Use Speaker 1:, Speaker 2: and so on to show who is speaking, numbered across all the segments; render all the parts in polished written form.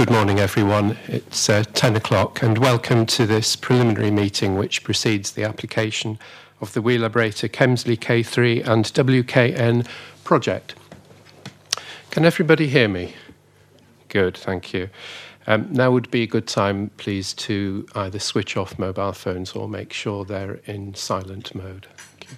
Speaker 1: Good morning, everyone. It's 10 o'clock, and welcome to this preliminary meeting which precedes the application of the Wheelabrator Kemsley K3 and WKN project. Can everybody hear me? Good, thank you. Now would be a good time, please, to either switch off mobile phones or make sure they're in silent mode. Thank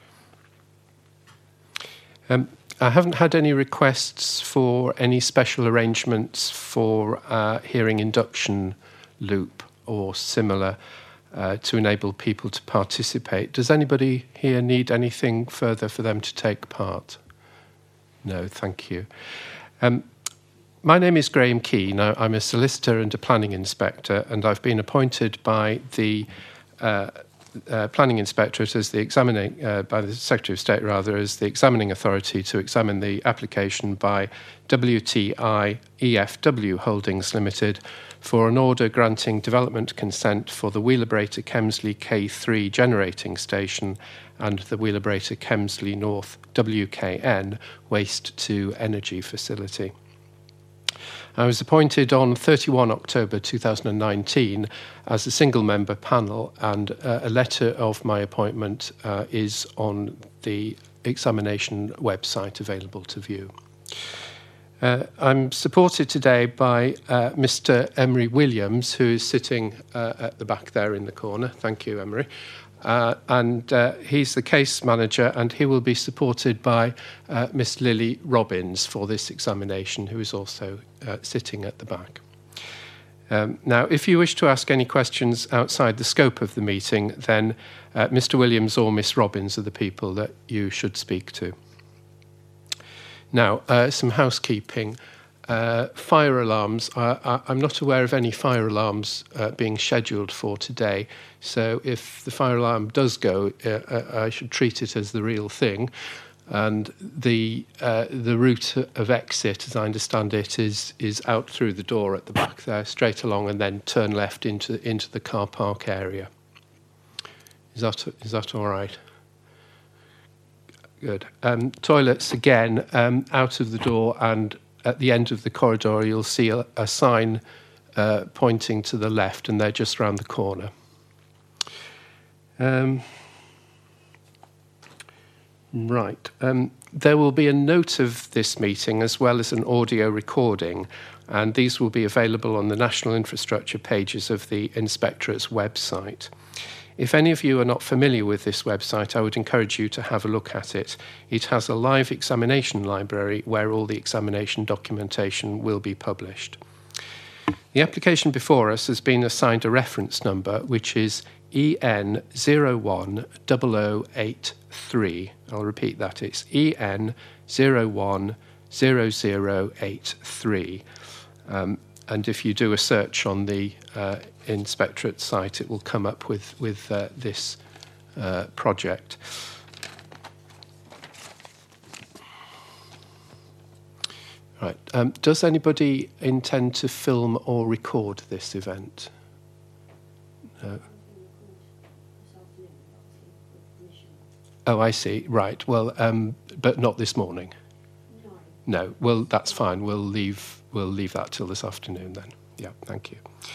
Speaker 1: you. I haven't had any requests for any special arrangements for hearing induction loop or similar to enable people to participate. Does anybody here need anything further for them to take part? No, thank you. My name is Graham Keane. I'm a solicitor and a planning inspector, and I've been appointed by the planning inspectorate as the examining, by the Secretary of State rather, as the examining authority to examine the application by WTI EFW Holdings Limited for an order granting development consent for the Wheelabrator Kemsley K3 generating station and the Wheelabrator Kemsley North WKN waste to energy facility. I was appointed on 31 October 2019 as a single-member panel, and a letter of my appointment is on the examination website available to view. I'm supported today by Mr. Emery Williams, who is sitting at the back there in the corner. Thank you, Emery. And he's the case manager, and he will be supported by Miss Lily Robbins for this examination, who is also sitting at the back. Now, if you wish to ask any questions outside the scope of the meeting, then Mr. Williams or Miss Robbins are the people that you should speak to. Now, some housekeeping. Fire alarms. I'm not aware of any fire alarms being scheduled for today. So if the fire alarm does go, I should treat it as the real thing. And the route of exit, as I understand it, is out through the door at the back there, straight along, and then turn left into the car park area. Is that all right? Good. Toilets again, out of the door, and at the end of the corridor, you'll see a sign pointing to the left, and they're just round the corner. Right. There will be a note of this meeting as well as an audio recording, and these will be available on the National Infrastructure pages of the Inspectorate's website. If any of you are not familiar with this website, I would encourage you to have a look at it. It has a live examination library where all the examination documentation will be published. The application before us has been assigned a reference number, which is EN010083. I'll repeat that. It's EN010083. And if you do a search on the Inspectorate site, it will come up with this project. Right. Does anybody intend to film or record this event? No. Oh, I see. Right. Well, but not this morning. No. Well, that's fine. We'll leave that till this afternoon then. Yeah. Thank you.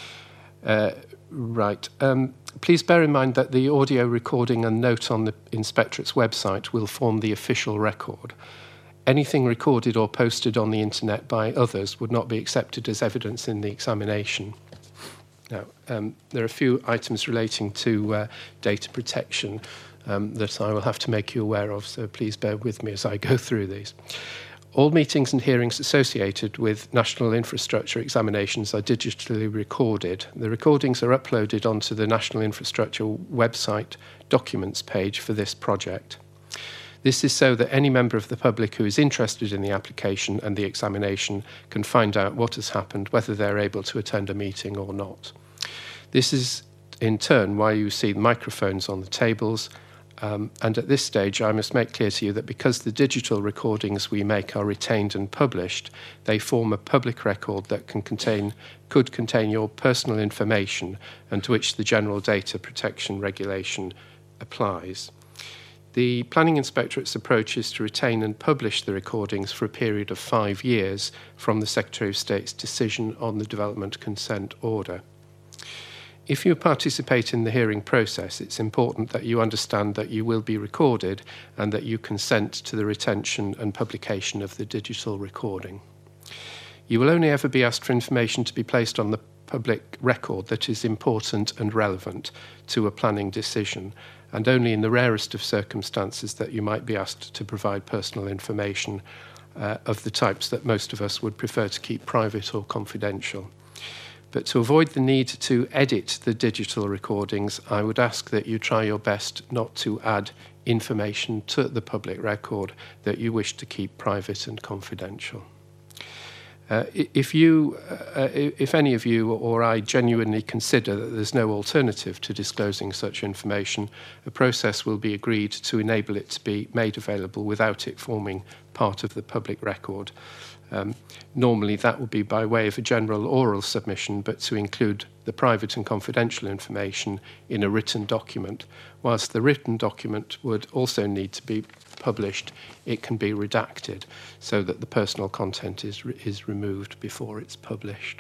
Speaker 1: Right. Please bear in mind that the audio recording and note on the Inspectorate's website will form the official record. Anything recorded or posted on the internet by others would not be accepted as evidence in the examination. Now, there are a few items relating to data protection that I will have to make you aware of, so please bear with me as I go through these. All meetings and hearings associated with national infrastructure examinations are digitally recorded. The recordings are uploaded onto the National Infrastructure website documents page for this project. This is so that any member of the public who is interested in the application and the examination can find out what has happened, whether they're able to attend a meeting or not. This is, in turn, why you see microphones on the tables. And at this stage, I must make clear to you that because the digital recordings we make are retained and published, they form a public record that could contain your personal information and to which the General Data Protection Regulation applies. The Planning Inspectorate's approach is to retain and publish the recordings for a period of 5 years from the Secretary of State's decision on the Development Consent Order. If you participate in the hearing process, it's important that you understand that you will be recorded and that you consent to the retention and publication of the digital recording. You will only ever be asked for information to be placed on the public record that is important and relevant to a planning decision, and only in the rarest of circumstances that you might be asked to provide personal information of the types that most of us would prefer to keep private or confidential. But to avoid the need to edit the digital recordings, I would ask that you try your best not to add information to the public record that you wish to keep private and confidential. If any of you or I genuinely consider that there's no alternative to disclosing such information, a process will be agreed to enable it to be made available without it forming part of the public record. Normally that would be by way of a general oral submission, but to include the private and confidential information in a written document. Whilst the written document would also need to be published, it can be redacted so that the personal content is removed before it's published.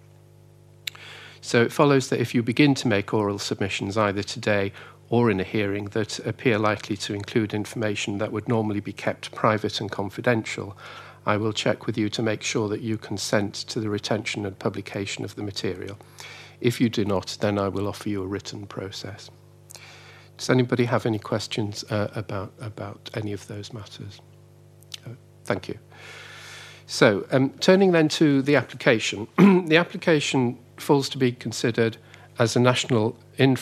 Speaker 1: So it follows that if you begin to make oral submissions either today or in a hearing that appear likely to include information that would normally be kept private and confidential, I will check with you to make sure that you consent to the retention and publication of the material. If you do not, then I will offer you a written process. Does anybody have any questions about any of those matters? Thank you. So, turning then to the application. The application falls to be considered as a nationally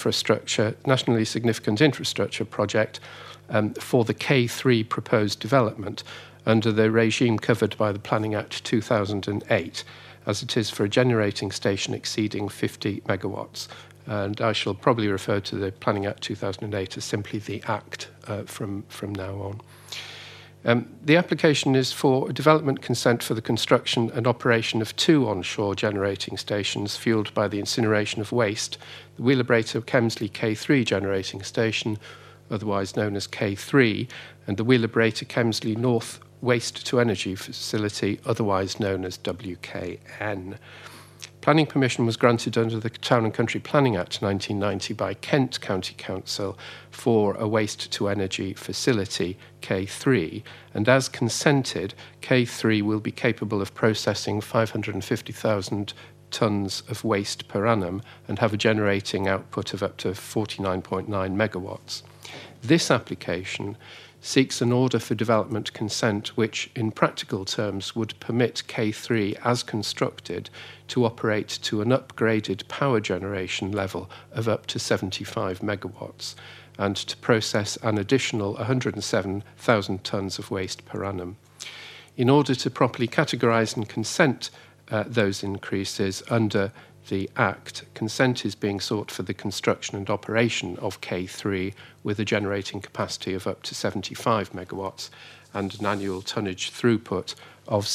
Speaker 1: significant infrastructure project for the K3 proposed development under the regime covered by the Planning Act 2008, as it is for a generating station exceeding 50 megawatts. And I shall probably refer to the Planning Act 2008 as simply the Act from now on. The application is for a development consent for the construction and operation of 2 onshore generating stations fuelled by the incineration of waste, the Wheelabrator Kemsley K3 generating station, otherwise known as K3, and the Wheelabrator Kemsley North Waste to Energy facility, otherwise known as WKN. Planning permission was granted under the Town and Country Planning Act 1990 by Kent County Council for a waste to energy facility, K3, and as consented, K3 will be capable of processing 550,000 tonnes of waste per annum and have a generating output of up to 49.9 megawatts. This application seeks an order for development consent which, in practical terms, would permit K3, as constructed, to operate to an upgraded power generation level of up to 75 megawatts and to process an additional 107,000 tonnes of waste per annum. In order to properly categorise and consent those increases under the Act, consent is being sought for the construction and operation of K3 with a generating capacity of up to 75 megawatts and an annual tonnage throughput of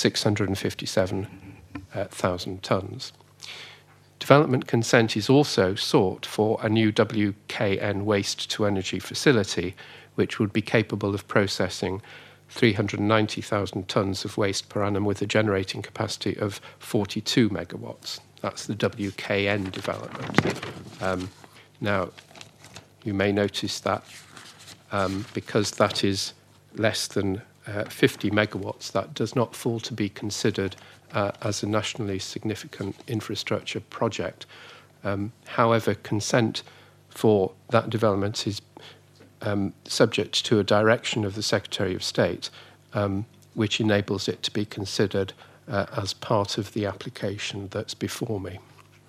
Speaker 1: 657,000 tonnes. Development consent is also sought for a new WKN waste-to-energy facility, which would be capable of processing 390,000 tonnes of waste per annum with a generating capacity of 42 megawatts. That's the WKN development. Now, you may notice that because that is less than 50 megawatts, that does not fall to be considered as a nationally significant infrastructure project. However, consent for that development is subject to a direction of the Secretary of State, which enables it to be considered as part of the application that's before me.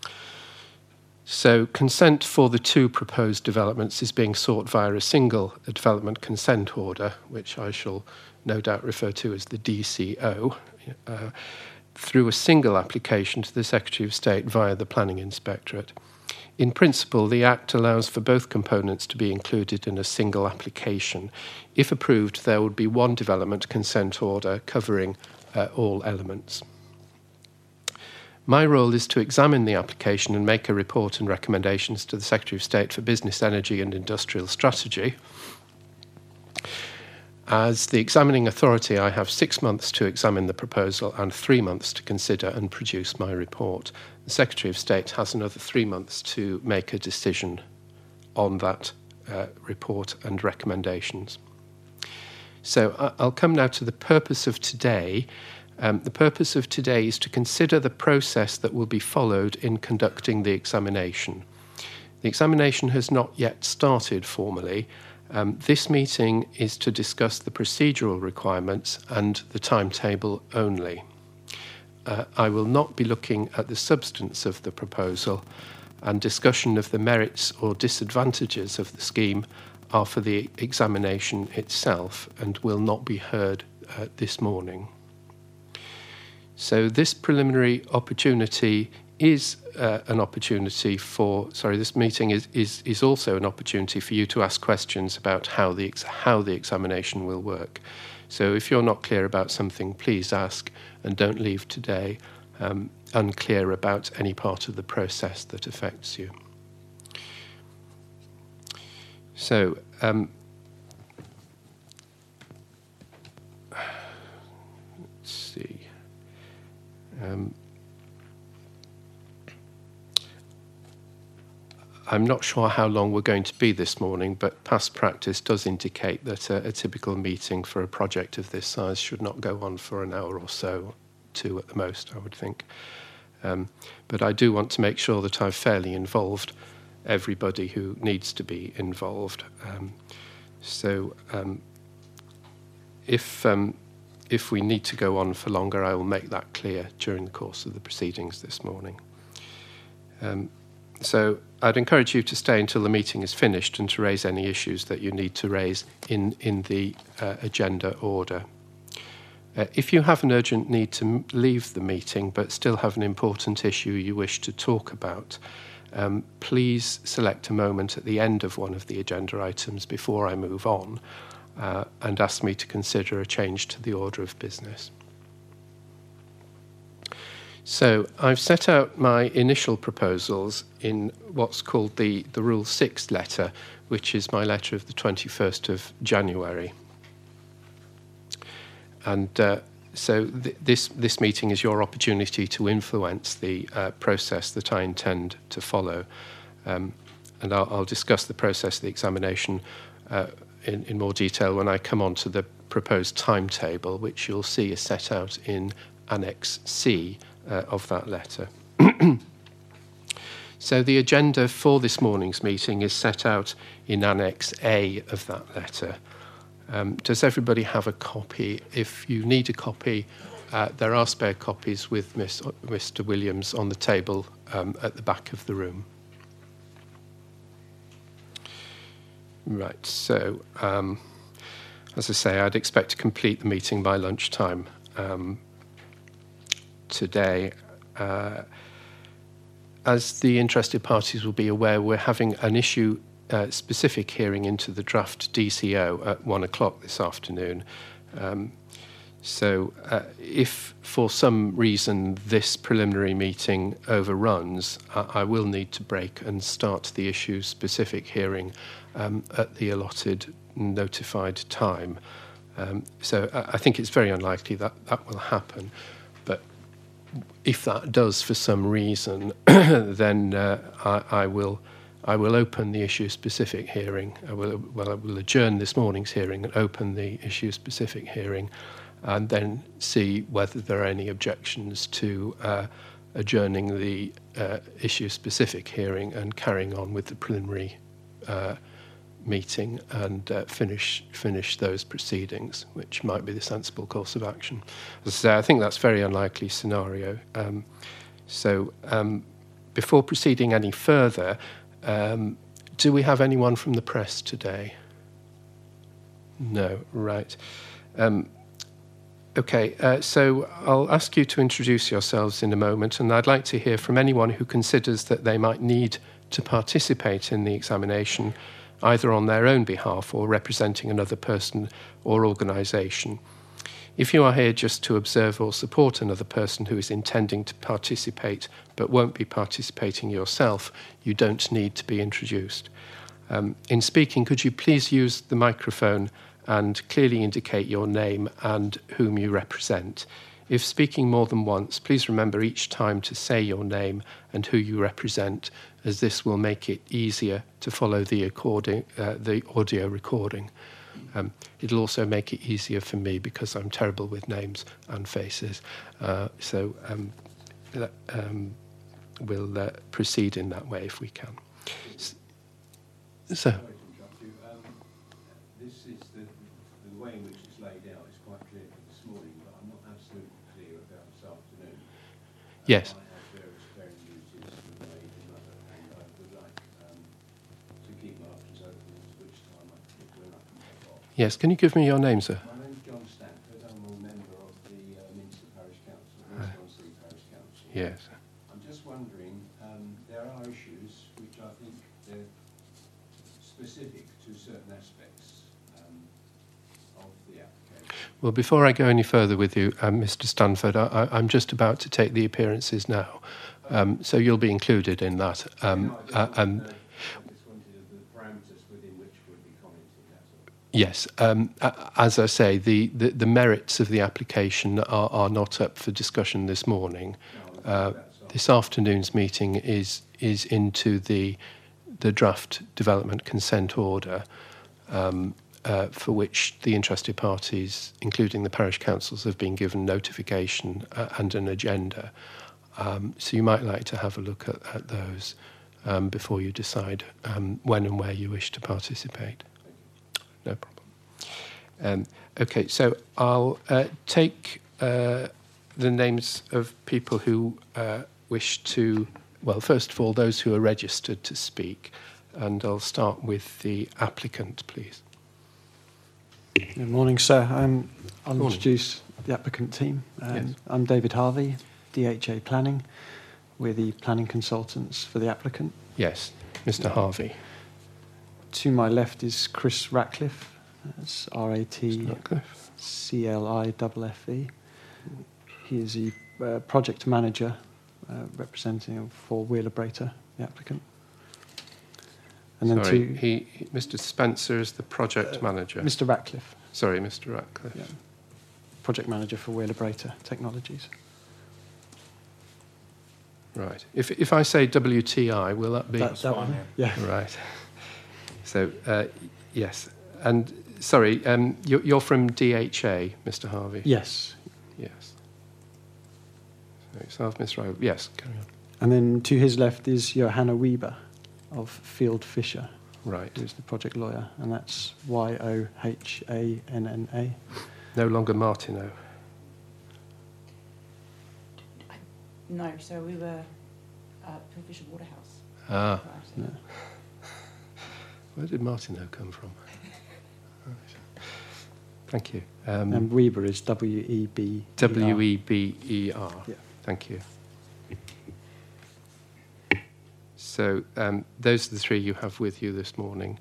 Speaker 1: So consent for the 2 proposed developments is being sought via a single development consent order, which I shall no doubt refer to as the DCO, through a single application to the Secretary of State via the Planning Inspectorate. In principle, the Act allows for both components to be included in a single application. If approved, there would be one development consent order covering all elements. My role is to examine the application and make a report and recommendations to the Secretary of State for Business, Energy and Industrial Strategy. As the examining authority, I have 6 months to examine the proposal and 3 months to consider and produce my report. The Secretary of State has another 3 months to make a decision on that report and recommendations. So I'll come now to the purpose of today. The purpose of today is to consider the process that will be followed in conducting the examination. The examination has not yet started formally. This meeting is to discuss the procedural requirements and the timetable only. I will not be looking at the substance of the proposal, and discussion of the merits or disadvantages of the scheme are for the examination itself and will not be heard this morning. So this preliminary opportunity is an opportunity for, this meeting is also an opportunity for you to ask questions about how the examination will work. So if you're not clear about something, please ask, and don't leave today unclear about any part of the process that affects you. So, let's see. I'm not sure how long we're going to be this morning, but past practice does indicate that a typical meeting for a project of this size should not go on for an hour or so, 2 at the most, I would think. But I do want to make sure that I've fairly involved everybody who needs to be involved. If we need to go on for longer, I will make that clear during the course of the proceedings this morning. So I'd encourage you to stay until the meeting is finished and to raise any issues that you need to raise in the agenda order. If you have an urgent need to leave the meeting but still have an important issue you wish to talk about, please select a moment at the end of one of the agenda items before I move on and ask me to consider a change to the order of business. So I've set out my initial proposals in what's called the Rule 6 letter, which is my letter of the 21st of January. And so this meeting is your opportunity to influence the process that I intend to follow. And I'll discuss the process of the examination in more detail when I come on to the proposed timetable, which you'll see is set out in Annex C of that letter. So the agenda for this morning's meeting is set out in Annex A of that letter. Does everybody have a copy? If you need a copy, there are spare copies with Mr. Williams on the table at the back of the room. Right, so as I say, I'd expect to complete the meeting by lunchtime today. As the interested parties will be aware, we're having an issue specific hearing into the draft DCO at 1 o'clock this afternoon. So if for some reason this preliminary meeting overruns, I will need to break and start the issue specific hearing at the allotted notified time. So I think it's very unlikely that that will happen. But if that does for some reason, then I will open the issue-specific hearing. I will adjourn this morning's hearing and open the issue-specific hearing, and then see whether there are any objections to adjourning the issue-specific hearing and carrying on with the preliminary meeting and finish those proceedings, which might be the sensible course of action. As I say, I think that's a very unlikely scenario. Before proceeding any further, do we have anyone from the press today? No, right. Okay, so I'll ask you to introduce yourselves in a moment, and I'd like to hear from anyone who considers that they might need to participate in the examination, either on their own behalf or representing another person or organisation. If you are here just to observe or support another person who is intending to participate but won't be participating yourself, you don't need to be introduced. In speaking, could you please use the microphone and clearly indicate your name and whom you represent. If speaking more than once, please remember each time to say your name and who you represent, as this will make it easier to follow the audio recording. It'll also make it easier for me because I'm terrible with names and faces. We'll proceed in that way if we can. So.
Speaker 2: This is the way in which it's laid out is quite clear for this morning, but I'm not absolutely clear about this afternoon.
Speaker 1: Yes.
Speaker 2: I have various parent duties with my aging mother, and I would like to keep my options open as to which time I pick when I can pop off.
Speaker 1: Yes, can you give me your name, sir?
Speaker 2: My name's John Stanford. I'm a member of the Minster Parish Council, Minster-on-Sea Parish Council.
Speaker 1: Yes.
Speaker 2: I'm just wondering, there are issues which I think they're specific to certain aspects of the application.
Speaker 1: Well, before I go any further with you, Mr. Stanford, I'm just about to take the appearances now, so you'll be included in that.
Speaker 2: I just wanted the parameters within which we'll be commenting, that's all.
Speaker 1: Yes, as I say, the merits of the application are not up for discussion this morning. This afternoon's meeting is into the draft development consent order, for which the interested parties, including the parish councils, have been given notification and an agenda. So you might like to have a look at those before you decide when and where you wish to participate. No problem. Okay, so I'll take the names of people who wish to, well, first of all, those who are registered to speak, and I'll start with the applicant, please.
Speaker 3: Good morning, sir. I'll
Speaker 1: Morning.
Speaker 3: introduce the applicant team.
Speaker 1: Yes.
Speaker 3: I'm David Harvey, DHA Planning. We're the planning consultants for the applicant.
Speaker 1: Yes, Mr. Harvey.
Speaker 3: To my left is Chris Ratcliffe. That's
Speaker 1: Ratcliffe.
Speaker 3: RATCLIFFE. He is the project manager representing for Wheeler Brater, the applicant. And then
Speaker 1: Sorry, Mr. Spencer is the project manager.
Speaker 3: Mr. Ratcliffe.
Speaker 1: Sorry, Mr. Ratcliffe.
Speaker 3: Yeah. Project manager for Wheeler Brater Technologies.
Speaker 1: Right. If I say WTI, will that be?
Speaker 3: That one, yeah.
Speaker 1: Right. So, yes. And, sorry, you're from DHA, Mr. Harvey?
Speaker 3: Yes.
Speaker 1: Yes. So yourself, Miss Rowe. Yes, carry on.
Speaker 3: And then to his left is Johanna Weber of Field Fisher,
Speaker 1: Right.
Speaker 3: who's the project lawyer, and that's YOHANNA.
Speaker 1: No longer Martineau.
Speaker 4: No, so we were Fisher Waterhouse.
Speaker 1: Ah.
Speaker 4: Right.
Speaker 3: Yeah.
Speaker 1: Where did Martineau come from? Right. Thank you.
Speaker 3: And Weber is WEB.
Speaker 1: WEBER.
Speaker 3: Yeah.
Speaker 1: Thank you. So those are the three you have with you this morning.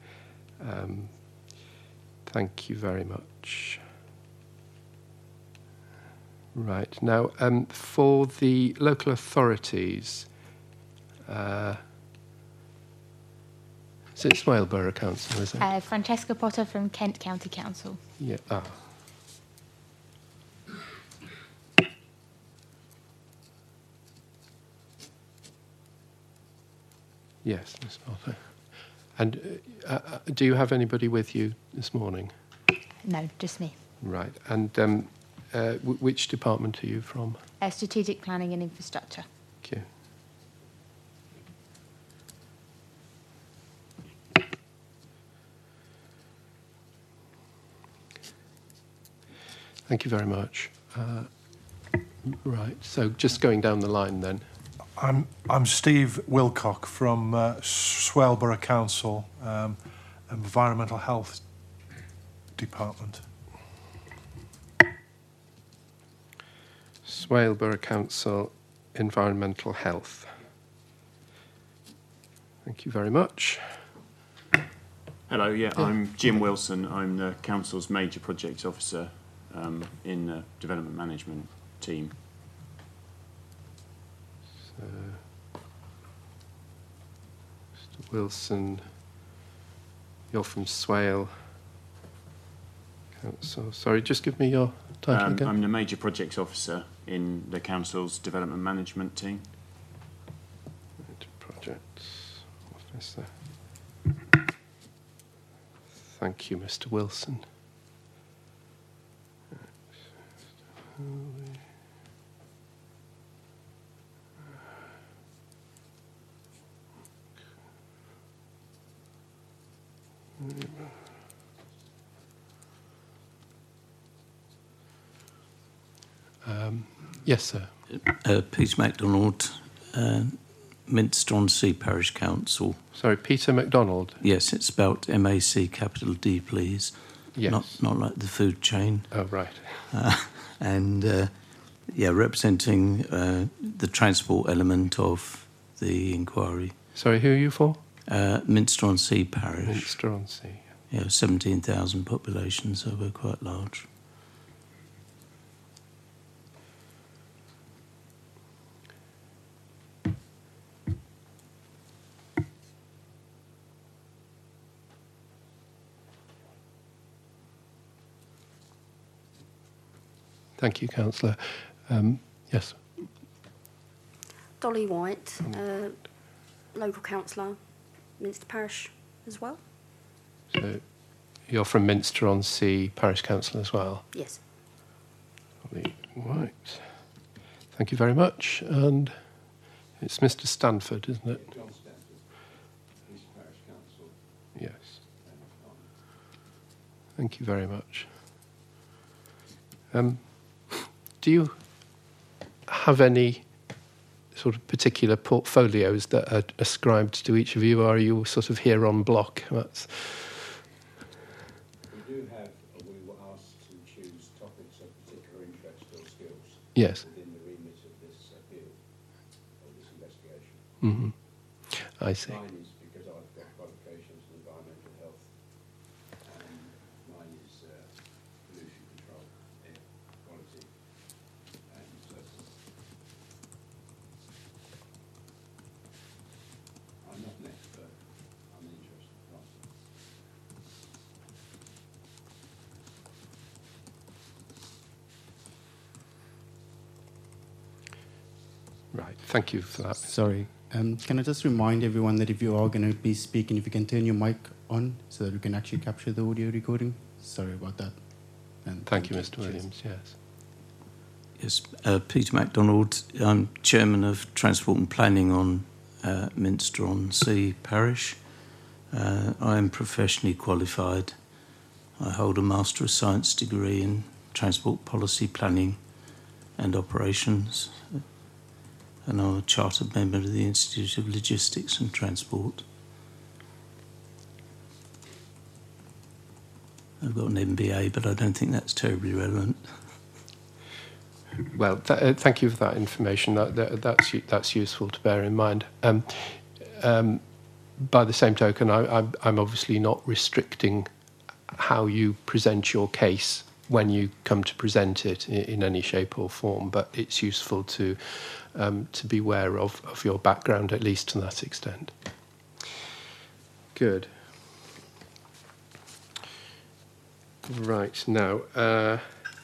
Speaker 1: Thank you very much. Right. Now, for the local authorities, is it Swale Borough Council, is it?
Speaker 5: Francesca Potter from Kent County Council.
Speaker 1: Yeah. Ah. Yes, Miss Potter. And do you have anybody with you this morning?
Speaker 5: No, just me.
Speaker 1: Right. And which department are you from?
Speaker 5: Strategic Planning and Infrastructure.
Speaker 1: Thank you. Thank you very much. Right. So just going down the line then.
Speaker 6: I'm Steve Wilcock from Swale Borough Council, Environmental Health Department.
Speaker 1: Swale Borough Council, Environmental Health. Thank you very much.
Speaker 7: Hello, I'm Jim Wilson. I'm the Council's Major Project Officer in the Development Management team.
Speaker 1: So, Mr. Wilson, you're from Swale. Council. Sorry, just give me your title again.
Speaker 7: I'm the Major Projects Officer in the Council's Development Management team.
Speaker 1: Projects Officer. Thank you, Mr. Wilson. Yes, sir.
Speaker 8: Peter MacDonald, Minster-on-Sea Parish Council.
Speaker 1: Sorry, Peter MacDonald.
Speaker 8: Yes, it's spelt M-A-C, capital D, please.
Speaker 1: Yes.
Speaker 8: Not like the food chain.
Speaker 1: Oh, right.
Speaker 8: Representing the transport element of the inquiry.
Speaker 1: Sorry, who are you for?
Speaker 8: Minster-on-Sea Parish.
Speaker 1: Minster-on-Sea.
Speaker 8: Yeah, 17,000 population, so we're quite large.
Speaker 1: Thank you, Councillor. Yes.
Speaker 9: Dolly White, local councillor, Minster Parish as well.
Speaker 1: So you're from Minster-on-Sea Parish Council as well?
Speaker 9: Yes.
Speaker 1: Dolly White. Thank you very much. And it's Mr. Stanford, isn't it?
Speaker 2: John Stanford, East Parish Council.
Speaker 1: Yes. Thank you very much. Do you have any sort of particular portfolios that are ascribed to each of you, or are you sort of here on block?
Speaker 2: We were asked to choose topics of particular interest or skills.
Speaker 1: Yes.
Speaker 2: Within the remit of this appeal, or this investigation.
Speaker 1: Mm-hmm. I see.
Speaker 2: Mine is because I've got qualifications in environmental health, and mine is pollution control, air quality, and so forth. I'm not an expert, I'm an interested party.
Speaker 1: Right, thank you for that.
Speaker 10: Sorry. Can I just remind everyone that if you are going to be speaking, if you can turn your mic on so that we can actually capture the audio recording. Sorry about that. And
Speaker 1: Thank you, Mr. Williams, yes.
Speaker 8: Yes, Peter MacDonald. I'm Chairman of Transport and Planning on Minster-on-Sea Parish. I am professionally qualified. I hold a Master of Science degree in Transport Policy Planning and Operations, and I'm a chartered member of the Institute of Logistics and Transport. I've got an MBA, but I don't think that's terribly relevant.
Speaker 1: Well, thank you for that information. That's useful to bear in mind. By the same token, I'm obviously not restricting how you present your case when you come to present it in any shape or form, but it's useful to be aware of your background, at least to that extent. Good. Right, now,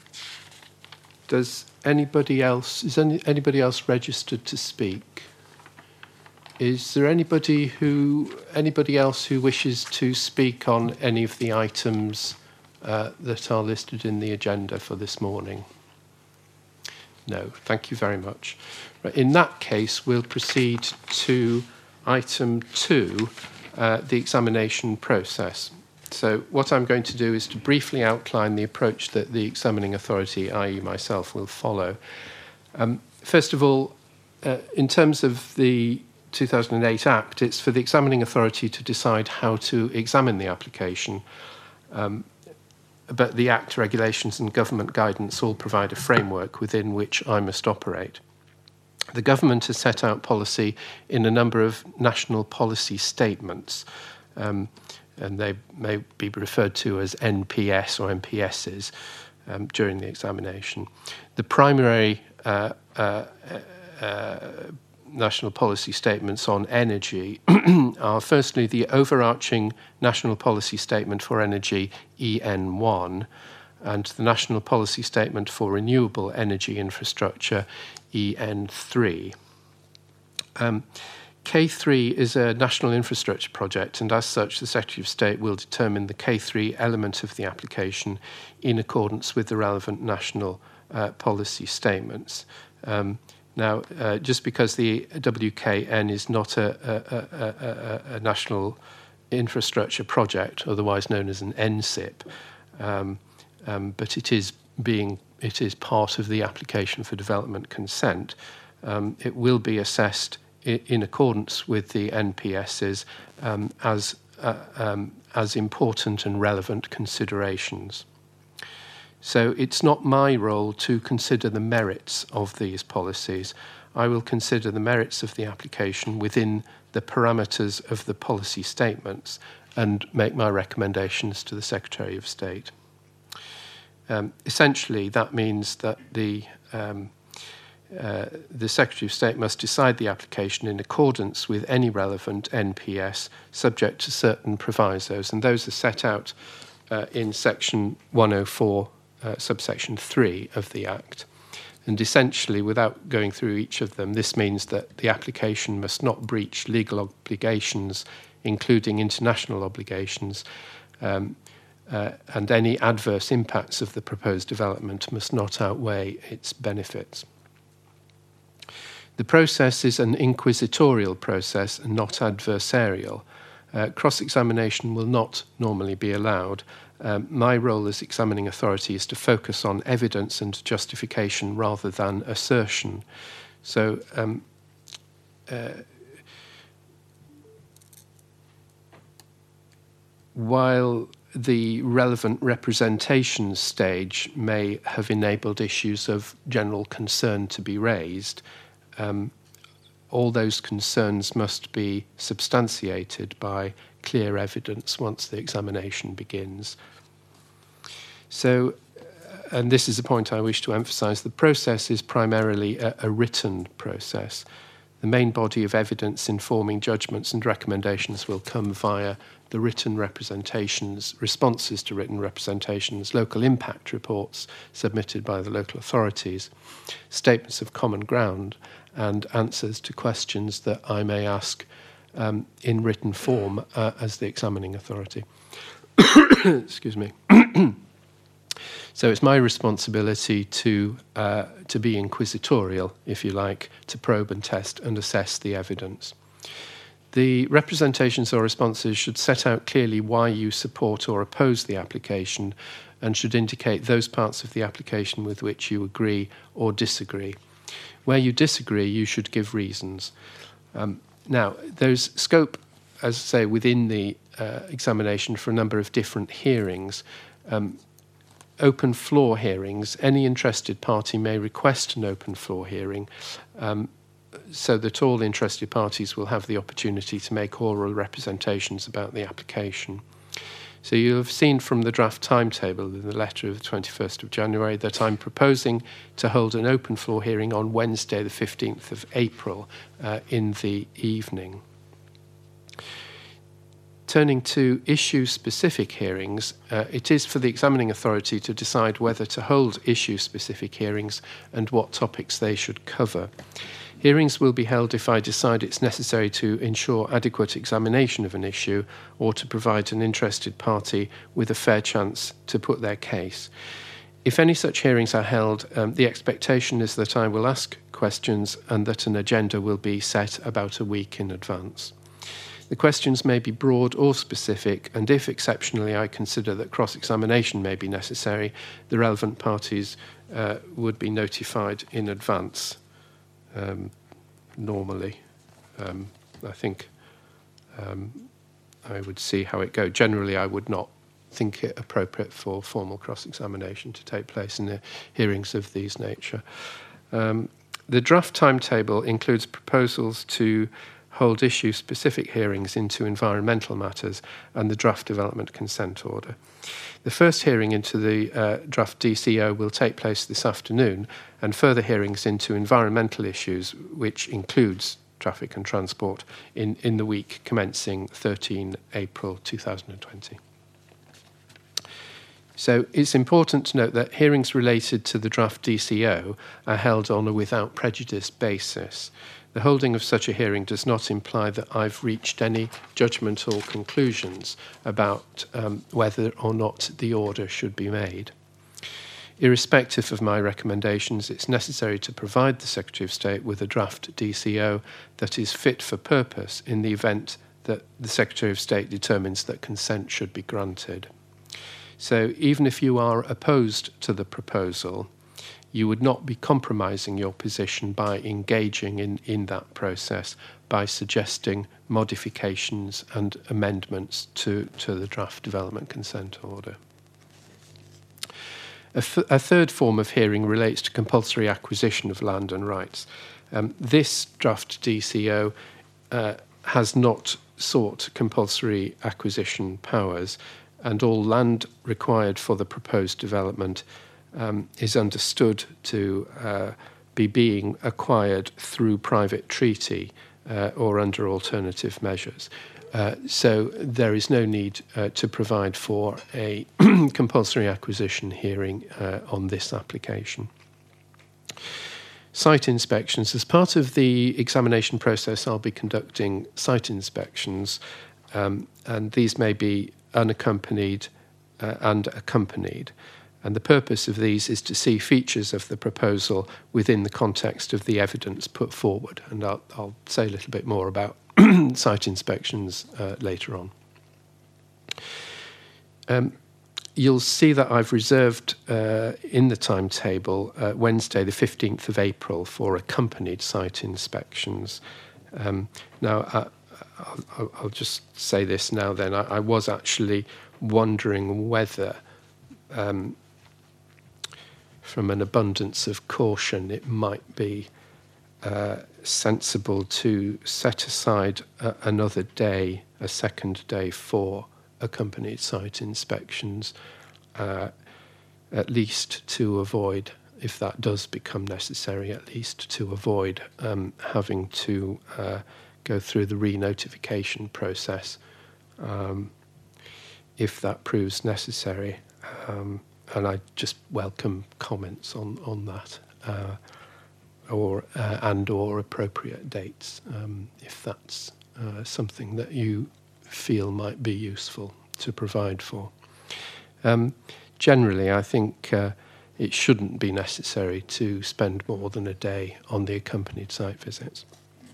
Speaker 1: is anybody else registered to speak? Is there anybody else who wishes to speak on any of the items that are listed in the agenda for this morning? No, thank you very much. Right, in that case, we'll proceed to item 2, the examination process. So what I'm going to do is to briefly outline the approach that the examining authority, i.e. myself, will follow. First of all, in terms of the 2008 Act, it's for the examining authority to decide how to examine the application. But the Act, regulations and government guidance all provide a framework within which I must operate. The government has set out policy in a number of national policy statements, and they may be referred to as NPS or NPSs during the examination. The primary national policy statements on energy are firstly the overarching national policy statement for energy, EN1, and the National Policy Statement for Renewable Energy Infrastructure, EN3. K3 is a national infrastructure project, and as such, the Secretary of State will determine the K3 element of the application in accordance with the relevant national policy statements. Now, just because the WKN is not a national infrastructure project, otherwise known as an NSIP, but it is part of the application for development consent, it will be assessed in accordance with the NPSs as important and relevant considerations. So it's not my role to consider the merits of these policies. I will consider the merits of the application within the parameters of the policy statements and make my recommendations to the Secretary of State. Essentially, that means that the Secretary of State must decide the application in accordance with any relevant NPS, subject to certain provisos, and those are set out in Section 104, subsection 3 of the Act. And essentially, without going through each of them, this means that the application must not breach legal obligations, including international obligations, and any adverse impacts of the proposed development must not outweigh its benefits. The process is an inquisitorial process and not adversarial. Cross-examination will not normally be allowed. My role as examining authority is to focus on evidence and justification rather than assertion. So while the relevant representation stage may have enabled issues of general concern to be raised, all those concerns must be substantiated by clear evidence once the examination begins. So, and this is a point I wish to emphasise, the process is primarily a written process. The main body of evidence informing judgments and recommendations will come via the written representations, responses to written representations, local impact reports submitted by the local authorities, statements of common ground, and answers to questions that I may ask in written form as the examining authority. Excuse me. So it's my responsibility to be inquisitorial, if you like, to probe and test and assess the evidence. The representations or responses should set out clearly why you support or oppose the application and should indicate those parts of the application with which you agree or disagree. Where you disagree, you should give reasons. Now, there's scope, as I say, within the examination for a number of different hearings. Open floor hearings, any interested party may request an open floor hearing so that all interested parties will have the opportunity to make oral representations about the application. So you'll have seen from the draft timetable in the letter of the 21st of January that I'm proposing to hold an open floor hearing on Wednesday the 15th of April in the evening. Turning to issue-specific hearings, it is for the examining authority to decide whether to hold issue-specific hearings and what topics they should cover. Hearings will be held if I decide it's necessary to ensure adequate examination of an issue or to provide an interested party with a fair chance to put their case. If any such hearings are held, the expectation is that I will ask questions and that an agenda will be set about a week in advance. The questions may be broad or specific, and if exceptionally I consider that cross-examination may be necessary, the relevant parties would be notified in advance. Normally, I think I would see how it goes. Generally, I would not think it appropriate for formal cross-examination to take place in the hearings of these nature. The draft timetable includes proposals to hold issue-specific hearings into environmental matters and the draft development consent order. The first hearing into the draft DCO will take place this afternoon, and further hearings into environmental issues, which includes traffic and transport, in the week commencing 13 April 2020. So it's important to note that hearings related to the draft DCO are held on a without prejudice basis. The holding of such a hearing does not imply that I've reached any judgment or conclusions about whether or not the order should be made. Irrespective of my recommendations, it's necessary to provide the Secretary of State with a draft DCO that is fit for purpose in the event that the Secretary of State determines that consent should be granted. So even if you are opposed to the proposal, you would not be compromising your position by engaging in that process, by suggesting modifications and amendments to the draft development consent order. A third form of hearing relates to compulsory acquisition of land and rights. This draft DCO has not sought compulsory acquisition powers, and all land required for the proposed development is understood to be being acquired through private treaty or under alternative measures. So there is no need to provide for a compulsory acquisition hearing on this application. Site inspections. As part of the examination process, I'll be conducting site inspections, and these may be unaccompanied and accompanied. And the purpose of these is to see features of the proposal within the context of the evidence put forward. And I'll say a little bit more about site inspections later on. You'll see that I've reserved in the timetable Wednesday the 15th of April for accompanied site inspections. Now, I'll just say this now then. I was actually wondering whether, from an abundance of caution, it might be sensible to set aside another day, a second day, for accompanied site inspections, at least to avoid, if that does become necessary, at least to avoid having to go through the re-notification process if that proves necessary. And I just welcome comments on that, or appropriate dates, if that's something that you feel might be useful to provide for. Generally, I think it shouldn't be necessary to spend more than a day on the accompanied site visits.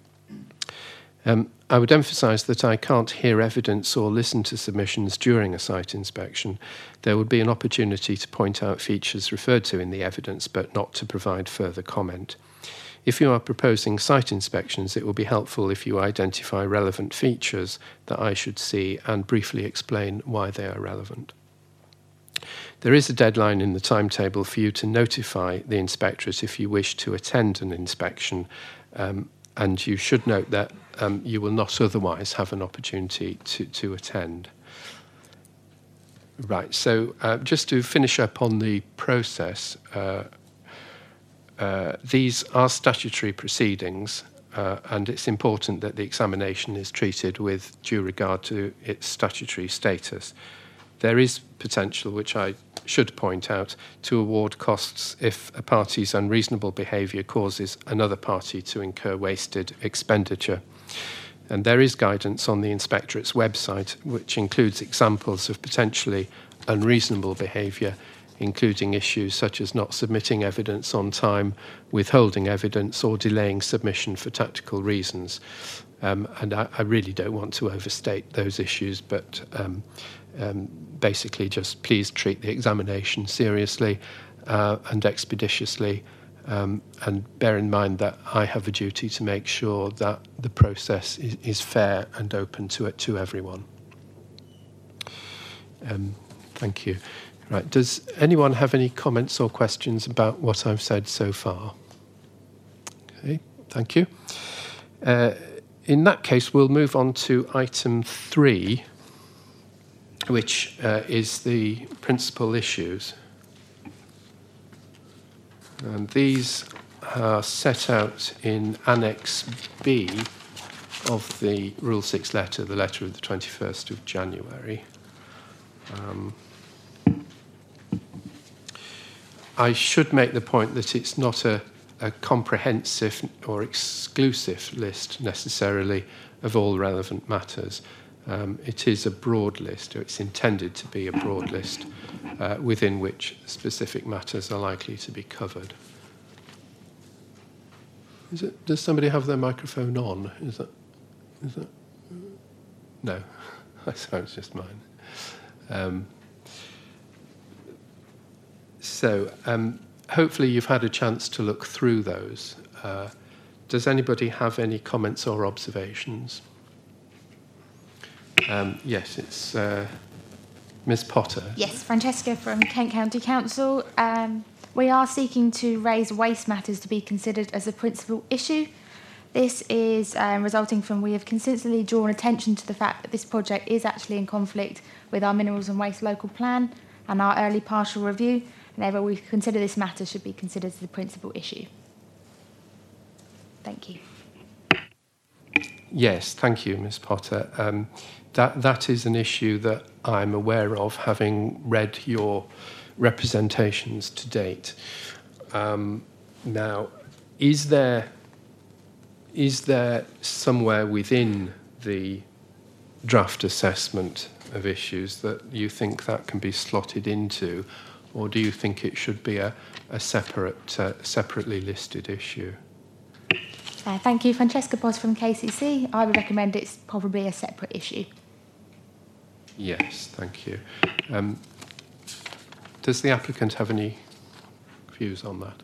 Speaker 1: I would emphasise that I can't hear evidence or listen to submissions during a site inspection. There would be an opportunity to point out features referred to in the evidence, but not to provide further comment. If you are proposing site inspections, it will be helpful if you identify relevant features that I should see and briefly explain why they are relevant. There is a deadline in the timetable for you to notify the inspectorate if you wish to attend an inspection, and you should note that you will not otherwise have an opportunity to attend. Right, so just to finish up on the process, these are statutory proceedings, and it's important that the examination is treated with due regard to its statutory status. There is potential, which I should point out, to award costs if a party's unreasonable behaviour causes another party to incur wasted expenditure. And there is guidance on the Inspectorate's website, which includes examples of potentially unreasonable behaviour, including issues such as not submitting evidence on time, withholding evidence, or delaying submission for tactical reasons. And I really don't want to overstate those issues, but basically just please treat the examination seriously and expeditiously, and bear in mind that I have a duty to make sure that the process is fair and open to everyone. Thank you. Right, does anyone have any comments or questions about what I've said so far? Okay, thank you. In that case, we'll move on to item 3, which is the principal issues. And these are set out in Annex B of the Rule 6 letter, the letter of the 21st of January. I should make the point that it's not a comprehensive or exclusive list necessarily of all relevant matters. It is a broad list, or it's intended to be a broad list within which specific matters are likely to be covered. Does somebody have their microphone on? Is that no? I suppose it's just mine. Hopefully you've had a chance to look through those. Does anybody have any comments or observations? Yes, it's Ms. Potter.
Speaker 5: Yes, Francesca from Kent County Council. We are seeking to raise waste matters to be considered as a principal issue. This is resulting from we have consistently drawn attention to the fact that this project is actually in conflict with our minerals and waste local plan and our early partial review, and therefore we consider this matter should be considered as the principal issue. Thank you.
Speaker 1: Yes, thank you, Ms. Potter. That is an issue that I'm aware of, having read your representations to date. Now, is there somewhere within the draft assessment of issues that you think that can be slotted into, or do you think it should be a separately listed issue?
Speaker 5: Thank you, Francesca Potter from KCC. I would recommend it's probably a separate issue.
Speaker 1: Yes, thank you. Does the applicant have any views on that?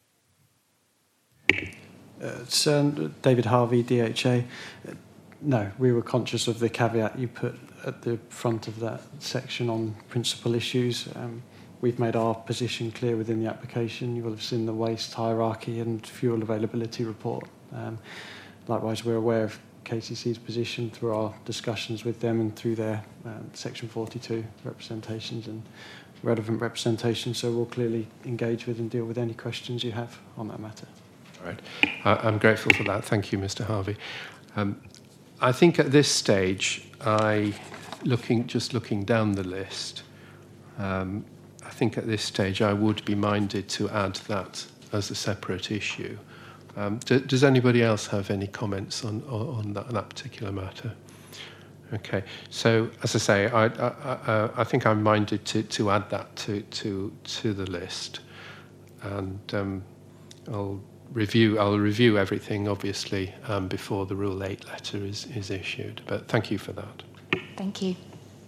Speaker 3: David Harvey, DHA. No, we were conscious of the caveat you put at the front of that section on principal issues. We've made our position clear within the application. You will have seen the waste hierarchy and fuel availability report. Likewise, we're aware of KCC's position through our discussions with them and through their Section 42 representations and relevant representation, so we'll clearly engage with and deal with any questions you have on that matter.
Speaker 1: All right. I'm grateful for that. Thank you, Mr. Harvey. I think at this stage, just looking down the list, I think at this stage I would be minded to add that as a separate issue. Does anybody else have any comments on that particular matter? Okay. So, as I say, I think I'm minded to add that to the list, and I'll review everything, obviously, before the Rule 8 letter is issued. But thank you for that.
Speaker 5: Thank you.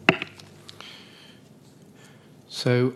Speaker 1: So,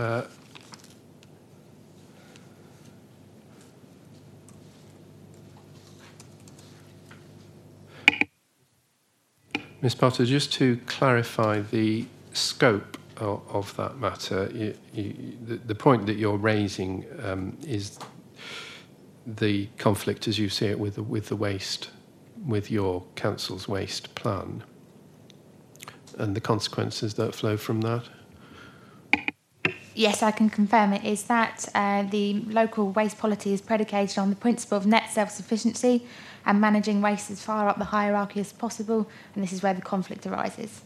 Speaker 1: Ms. Potter, just to clarify the scope of that matter, the point that you're raising is the conflict, as you see it, with the waste, with your council's waste plan, and the consequences that flow from that.
Speaker 5: Yes, I can confirm it. Is that the local waste policy is predicated on the principle of net self-sufficiency and managing waste as far up the hierarchy as possible, and this is where the conflict arises.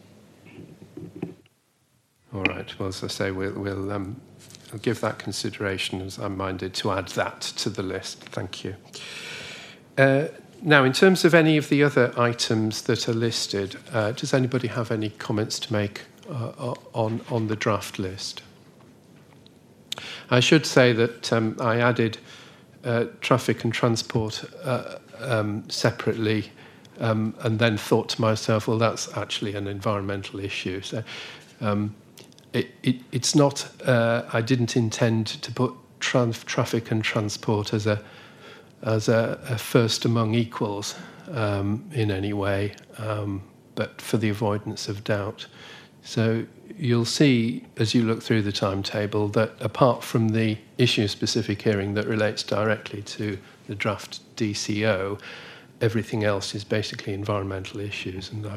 Speaker 1: All right. Well, as I say, we'll I'll give that consideration, as I'm minded to add that to the list. Thank you. Now, in terms of any of the other items that are listed, does anybody have any comments to make on the draft list? I should say that I added traffic and transport separately, and then thought to myself, well, that's actually an environmental issue. So it's not. I didn't intend to put traffic and transport as a first among equals in any way, but for the avoidance of doubt. So you'll see, as you look through the timetable, that apart from the issue-specific hearing that relates directly to the draft DCO, everything else is basically environmental issues, and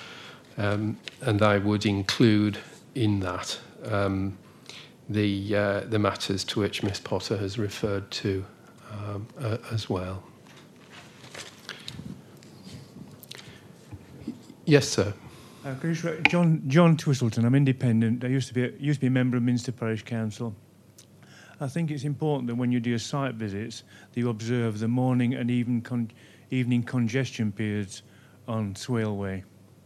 Speaker 1: I would include in that the matters to which Ms. Potter has referred to as well. Yes, sir.
Speaker 11: John Twistleton. I'm independent. I used to be a member of Minster Parish Council. I think it's important that when you do your site visits, that you observe the morning and evening congestion periods on Swale Way.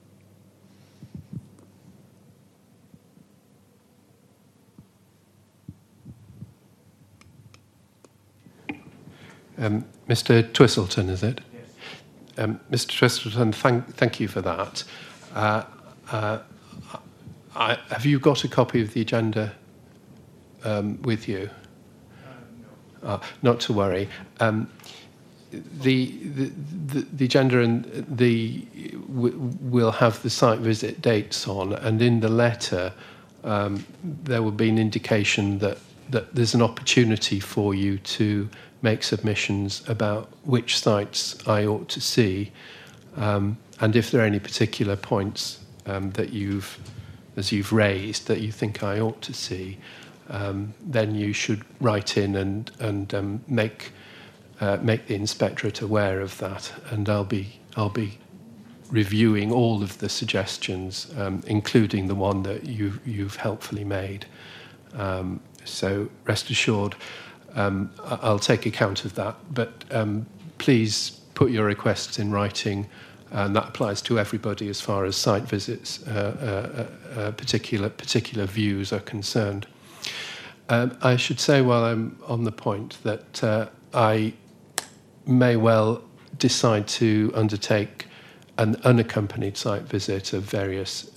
Speaker 1: Mr. Twistleton, is it? Yes. Mr. Twistleton, thank you for that. Have you got a copy of the agenda with you? No. Not to worry. The agenda and will have the site visit dates on, and in the letter there will be an indication that there's an opportunity for you to make submissions about which sites I ought to see, and if there are any particular points that you've raised that you think I ought to see, then you should write in and make the inspectorate aware of that, and I'll be reviewing all of the suggestions, including the one that you've helpfully made. So rest assured, I'll take account of that. But please put your requests in writing, and that applies to everybody as far as site visits, particular views are concerned. I should say, while I'm on the point, that I may well decide to undertake an unaccompanied site visit of various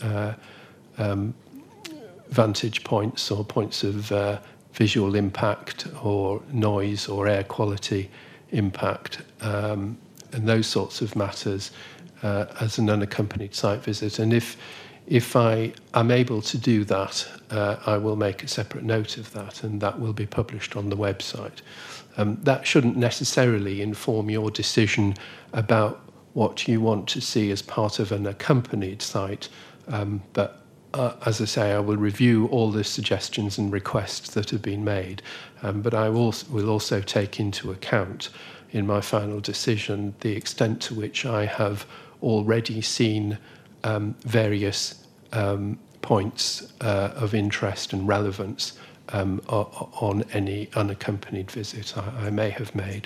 Speaker 1: vantage points or points of visual impact or noise or air quality impact, and those sorts of matters as an unaccompanied site visit. And if I am able to do that, I will make a separate note of that, and that will be published on the website. That shouldn't necessarily inform your decision about what you want to see as part of an accompanied site, but as I say, I will review all the suggestions and requests that have been made, but I will also take into account in my final decision the extent to which I have already seen various points of interest and relevance on any unaccompanied visit I may have made.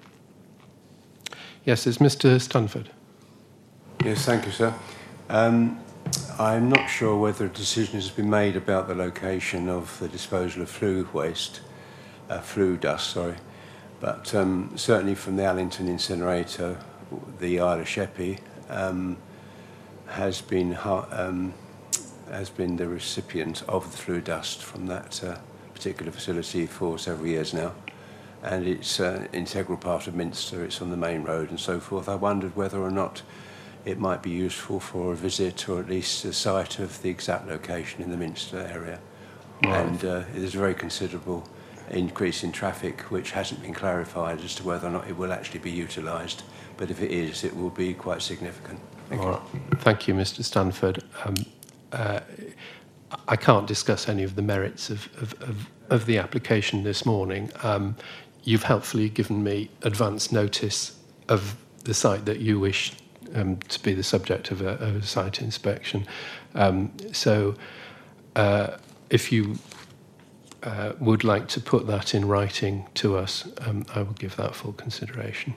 Speaker 1: Yes, it's Mr. Stanford.
Speaker 2: Yes, thank you, sir. I'm not sure whether a decision has been made about the location of the disposal of flue dust, but certainly from the Allington incinerator, the Isle of Sheppey has been the recipient of the flue dust from that particular facility for several years now, and it's an integral part of Minster. It's on the main road and so forth. I wondered whether or not it might be useful for a visit, or at least a sight of the exact location in the Minster area. Right. And there's a very considerable increase in traffic, which hasn't been clarified as to whether or not it will actually be utilised. But if it is, it will be quite significant. Thank you.
Speaker 1: Thank you, Mr. Stanford. I can't discuss any of the merits of the application this morning. You've helpfully given me advance notice of the site that you wish to be the subject of a site inspection. So if you would like to put that in writing to us, I will give that full consideration.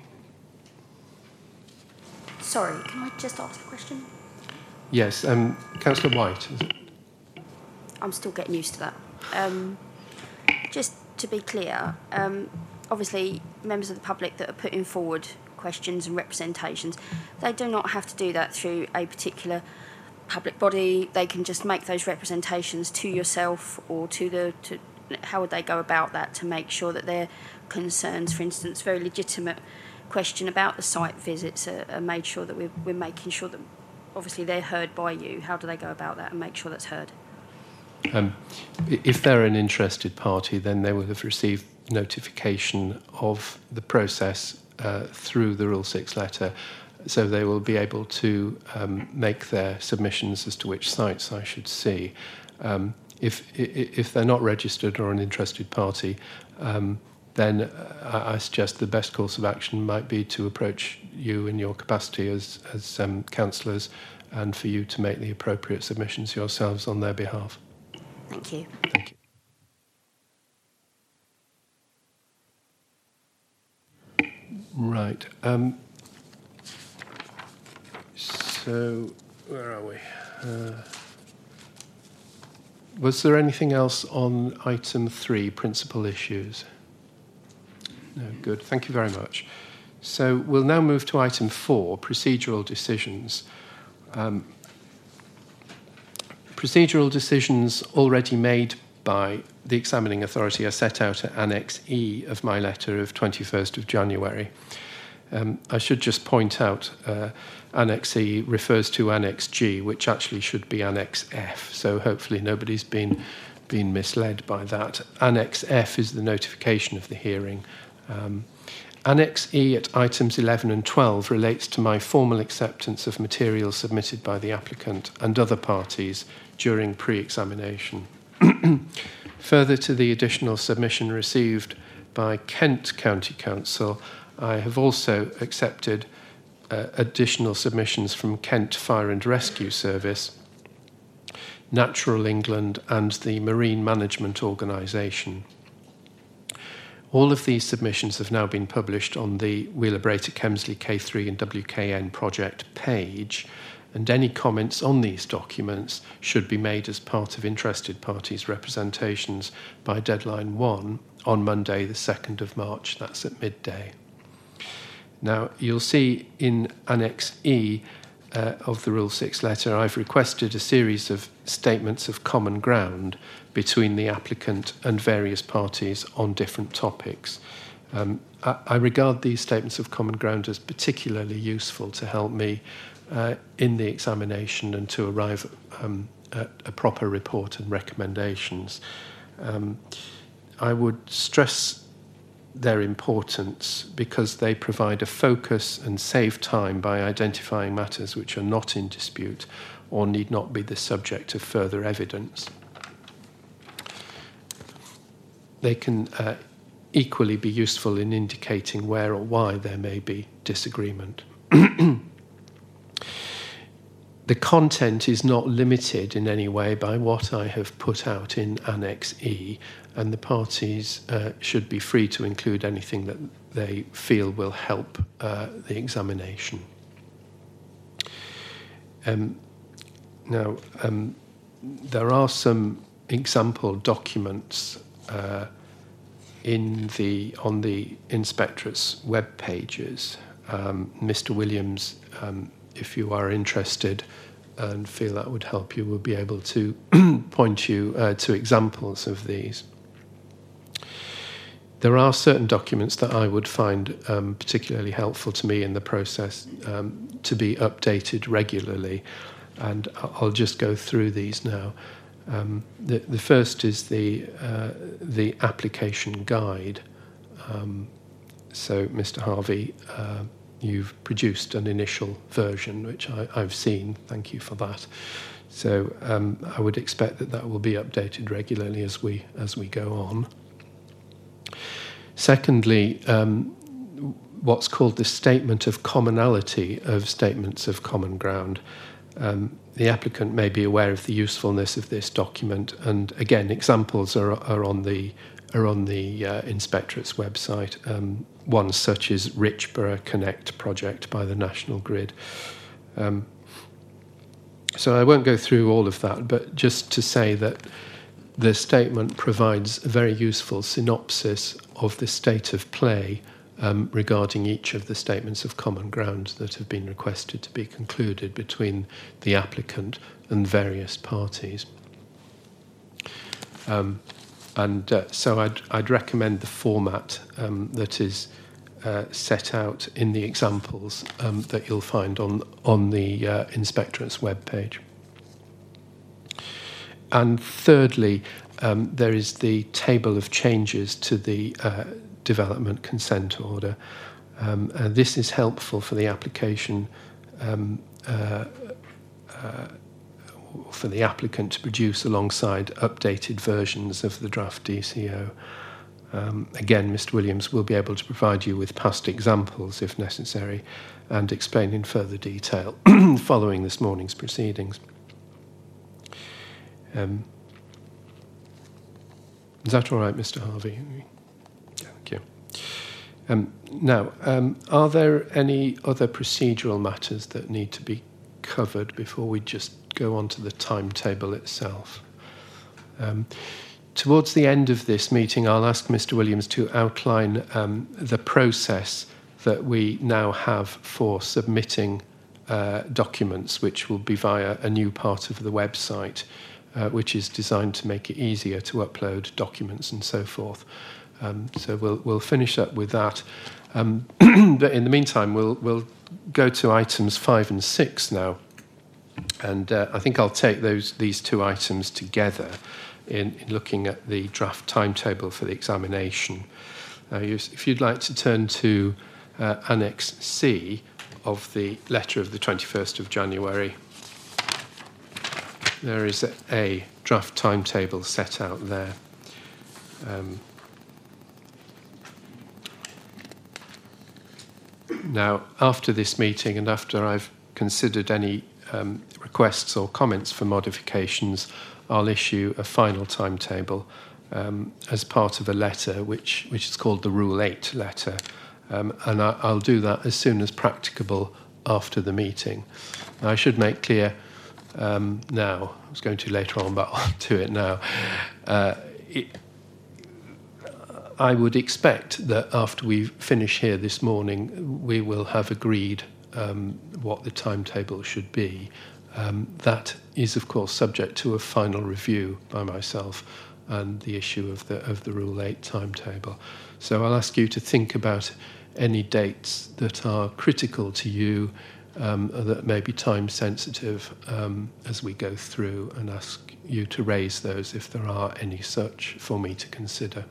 Speaker 9: Sorry, can I just ask a question?
Speaker 1: Yes, Councillor White, is it?
Speaker 9: I'm still getting used to that. Just to be clear, obviously members of the public that are putting forward questions and representations, they do not have to do that through a particular public body. They can just make those representations to yourself or to how would they go about that to make sure that their concerns, for instance, very legitimate question about the site visits are made sure that we're making sure that obviously they're heard by you. How do they go about that and make sure that's heard?
Speaker 1: If they're an interested party, then they will have received notification of the process through the Rule 6 letter, so they will be able to make their submissions as to which sites I should see. If they're not registered or an interested party, then I suggest the best course of action might be to approach you in your capacity as councillors, and for you to make the appropriate submissions yourselves on their behalf.
Speaker 9: Thank you.
Speaker 1: Thank you. Right. So, where are we? Was there anything else on item 3, principal issues? No, good. Thank you very much. So we'll now move to item 4, procedural decisions. Procedural decisions already made by the examining authority are set out at Annex E of my letter of 21st of January. I should just point out Annex E refers to Annex G, which actually should be Annex F, so hopefully nobody's been misled by that. Annex F is the notification of the hearing. Annex E at items 11 and 12 relates to my formal acceptance of material submitted by the applicant and other parties during pre-examination. Further to the additional submission received by Kent County Council, I have also accepted additional submissions from Kent Fire and Rescue Service, Natural England and the Marine Management Organisation. All of these submissions have now been published on the Wheeler-Brayter Kemsley K3 and WKN project page, and any comments on these documents should be made as part of interested parties' representations by deadline 1 on Monday the 2nd of March, that's at midday. Now, you'll see in Annex E of the Rule 6 letter, I've requested a series of statements of common ground between the applicant and various parties on different topics. I regard these statements of common ground as particularly useful to help me in the examination and to arrive at a proper report and recommendations. I would stress their importance because they provide a focus and save time by identifying matters which are not in dispute or need not be the subject of further evidence. They can equally be useful in indicating where or why there may be disagreement. The content is not limited in any way by what I have put out in Annex E, and the parties should be free to include anything that they feel will help the examination. Now, there are some example documents on the Inspectorate's web pages. Mr. Williams, if you are interested and feel that would help you, will be able to point you to examples of these. There are certain documents that I would find particularly helpful to me in the process to be updated regularly, and I'll just go through these now. The first is the application guide. So, Mr. Harvey, you've produced an initial version, which I've seen. Thank you for that. So I would expect that will be updated regularly as we go on. Secondly, what's called the statement of commonality of statements of common ground. The applicant may be aware of the usefulness of this document, and again, examples are on the Inspectorate's website. One such is Richborough Connect project by the National Grid. So I won't go through all of that, but just to say that the statement provides a very useful synopsis of the state of play regarding each of the statements of common ground that have been requested to be concluded between the applicant and various parties. So I'd recommend the format that is set out in the examples that you'll find on the Inspectorate's webpage. And thirdly, there is the table of changes to the development consent order. This is helpful for the application for the applicant to produce alongside updated versions of the draft DCO. Again, Mr. Williams will be able to provide you with past examples if necessary and explain in further detail following this morning's proceedings. Is that all right, Mr. Harvey? Thank you. Now, are there any other procedural matters that need to be covered before we just go on to the timetable itself? Towards the end of this meeting, I'll ask Mr. Williams to outline the process that we now have for submitting documents, which will be via a new part of the website, which is designed to make it easier to upload documents and so forth. So we'll finish up with that. But in the meantime, we'll go to items 5 and 6 now. And I think I'll take these two items together in looking at the draft timetable for the examination. If you'd like to turn to Annex C of the letter of the 21st of January, there is a draft timetable set out there. Now, after this meeting and after I've considered any requests or comments for modifications, I'll issue a final timetable as part of a letter which is called the Rule 8 letter. And I'll do that as soon as practicable after the meeting. Now, I should make clear now, I was going to later on, but I'll do it now. I would expect that after we finish here this morning, we will have agreed what the timetable should be. That is, of course, subject to a final review by myself and the issue of the Rule 8 timetable. So I'll ask you to think about any dates that are critical to you, that may be time sensitive as we go through, and ask you to raise those if there are any such for me to consider.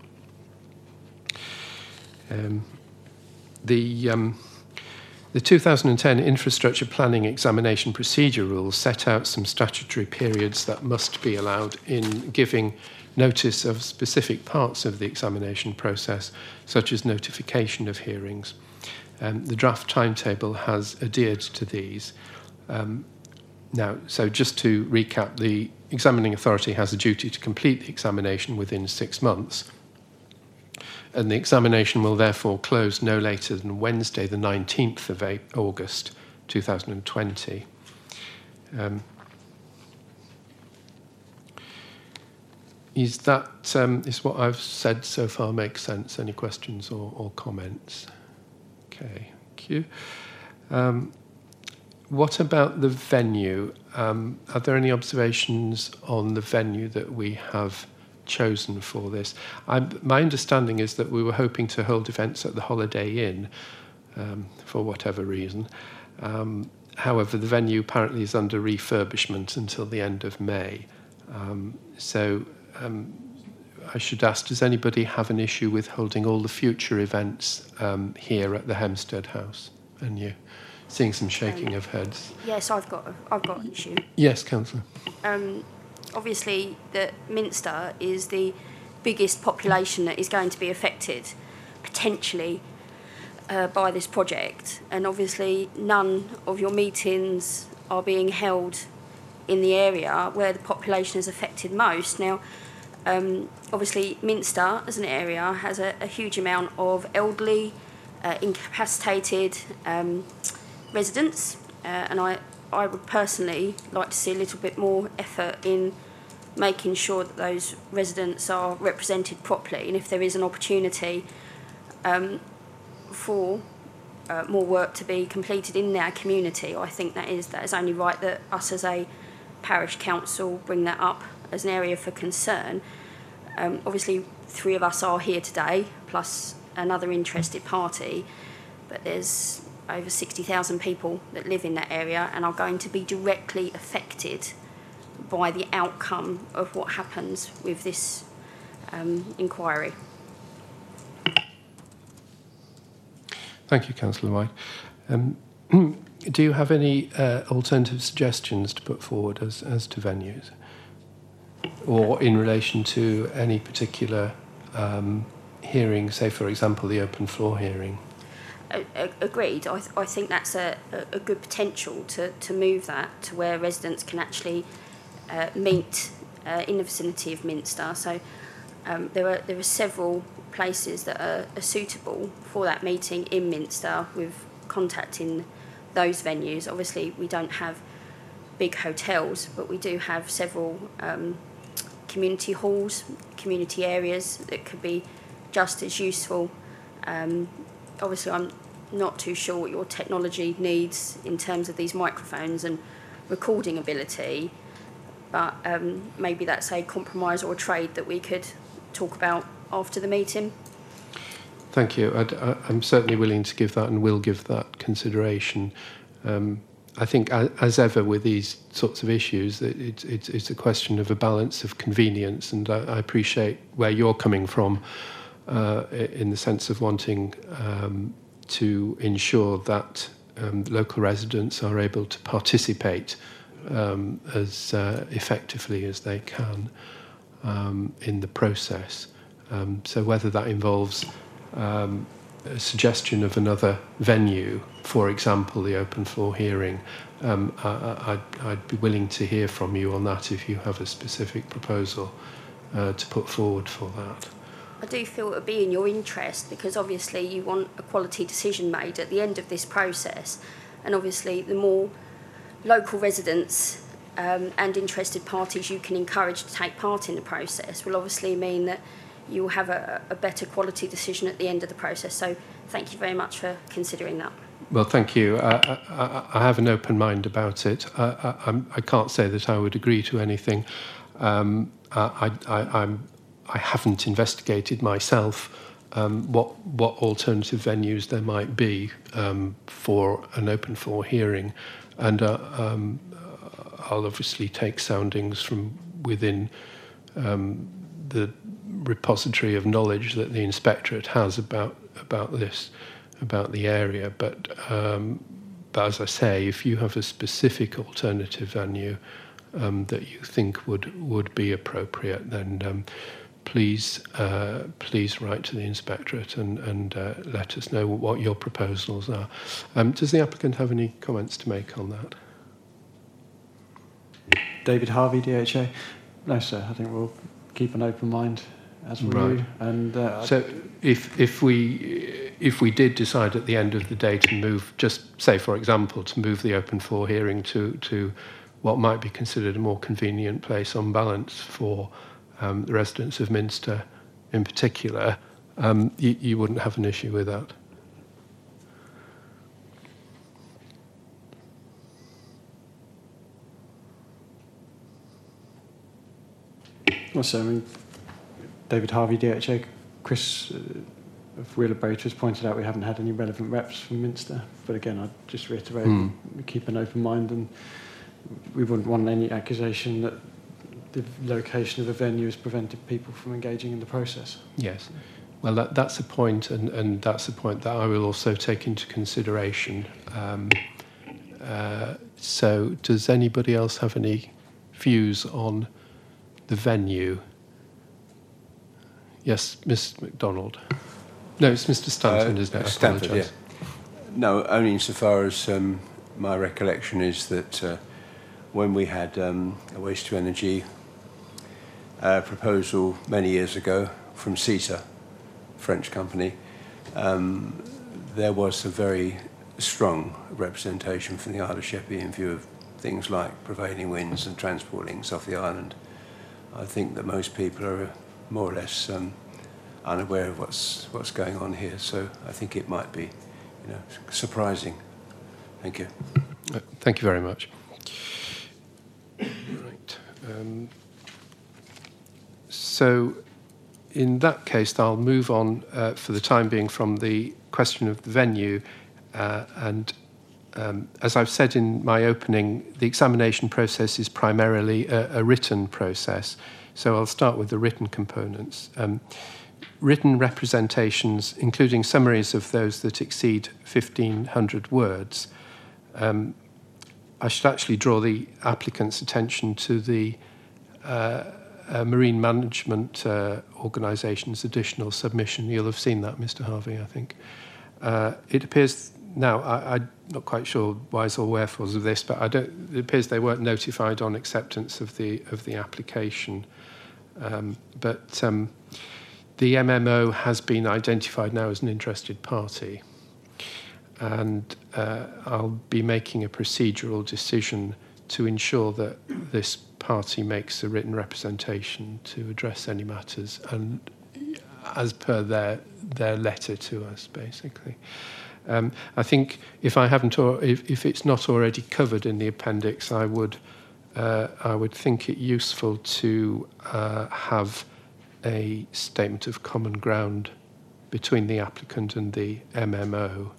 Speaker 1: The 2010 Infrastructure Planning Examination Procedure Rules set out some statutory periods that must be allowed in giving notice of specific parts of the examination process, such as notification of hearings. The draft timetable has adhered to these. Now, so just to recap, the examining authority has a duty to complete the examination within 6 months. And the examination will therefore close no later than Wednesday, the 19th of August 2020. Is what I've said so far make sense? Any questions or comments? Okay, thank you. What about the venue? Are there any observations on the venue that we have chosen for this? My understanding is that we were hoping to hold events at the Holiday Inn for whatever reason. However, the venue apparently is under refurbishment until the end of May. I should ask, does anybody have an issue with holding all the future events here at the Hempstead House? And you seeing some shaking of heads.
Speaker 9: Yes, I've got an issue.
Speaker 1: Yes, Councillor.
Speaker 9: Obviously, that Minster is the biggest population that is going to be affected, potentially, by this project. And obviously, none of your meetings are being held in the area where the population is affected most. Now, obviously, Minster, as an area, has a huge amount of elderly, incapacitated residents. And I would personally like to see a little bit more effort in making sure that those residents are represented properly, and if there is an opportunity for more work to be completed in their community, I think that is only right that us as a parish council bring that up as an area for concern. Obviously, 3 of us are here today, plus another interested party, but there's over 60,000 people that live in that area and are going to be directly affected by the outcome of what happens with this inquiry.
Speaker 1: Thank you, Councillor White. Do you have any alternative suggestions to put forward as to venues? Or in relation to any particular hearing, say, for example, the open floor hearing?
Speaker 9: Agreed. I think that's a good potential to move that to where residents can actually meet in the vicinity of Minster. So there are several places that are suitable for that meeting in Minster with contacting those venues. Obviously, we don't have big hotels, but we do have several community halls, community areas that could be just as useful. Obviously, I'm not too sure what your technology needs in terms of these microphones and recording ability, but maybe that's a compromise or a trade that we could talk about after the meeting.
Speaker 1: Thank you. I'm certainly willing to give that and will give that consideration. I think, as ever with these sorts of issues, it's a question of a balance of convenience, and I appreciate where you're coming from in the sense of wanting to ensure that local residents are able to participate as effectively as they can in the process. So whether that involves a suggestion of another venue, for example, the open floor hearing, I'd be willing to hear from you on that if you have a specific proposal to put forward for that.
Speaker 9: I do feel it would be in your interest, because obviously you want a quality decision made at the end of this process, and obviously the more local residents and interested parties you can encourage to take part in the process will obviously mean that you will have a better quality decision at the end of the process. So thank you very much for considering that.
Speaker 1: Well, thank you. I have an open mind about it. I can't say that I would agree to anything. I haven't investigated myself what alternative venues there might be for an open floor hearing, and I'll obviously take soundings from within the repository of knowledge that the inspectorate has about this, about the area. But as I say, if you have a specific alternative venue that you think would be appropriate, then please write to the inspectorate and let us know what your proposals are. Does the applicant have any comments to make on that?
Speaker 3: David Harvey, DHA. No, sir. I think we'll keep an open mind as we do. And
Speaker 1: so, if we did decide at the end of the day to move, just say for example, to move the open floor hearing to what might be considered a more convenient place on balance for the residents of Minster in particular, you wouldn't have an issue with that?
Speaker 3: Well, so, I mean, David Harvey, DHA, Chris of Wheeler Brater has pointed out we haven't had any relevant reps from Minster. But again, I'd just reiterate, we keep an open mind, and we wouldn't want any accusation that the location of a venue has prevented people from engaging in the process.
Speaker 1: Yes. Well, that's a point, and that's a point that I will also take into consideration. So does anybody else have any views on the venue? Yes, Ms. MacDonald. No, it's Mr. Stanton, isn't it?
Speaker 2: Stanford, yeah. No, only insofar as my recollection is that when we had a waste-to-energy proposal many years ago from CETA, French company, there was a very strong representation from the Isle of Sheppey in view of things like prevailing winds and transport links off the island. I think that most people are more or less unaware of what's going on here, so I think it might be, surprising. Thank you.
Speaker 1: Thank you very much. Right. So, in that case, I'll move on for the time being from the question of the venue, and as I've said in my opening, the examination process is primarily a written process. So I'll start with the written components. Written representations, including summaries of those that exceed 1,500 words. I should actually draw the applicant's attention to the Marine Management Organisation's additional submission. You'll have seen that, Mr. Harvey, I think. It appears now, I'm not quite sure whys or wherefores of this, but it appears they weren't notified on acceptance of the application. But the MMO has been identified now as an interested party, and I'll be making a procedural decision to ensure that this party makes a written representation to address any matters, and as per their letter to us, basically. I think if I haven't, or if it's not already covered in the appendix, I would think it useful to have a statement of common ground between the applicant and the MMO.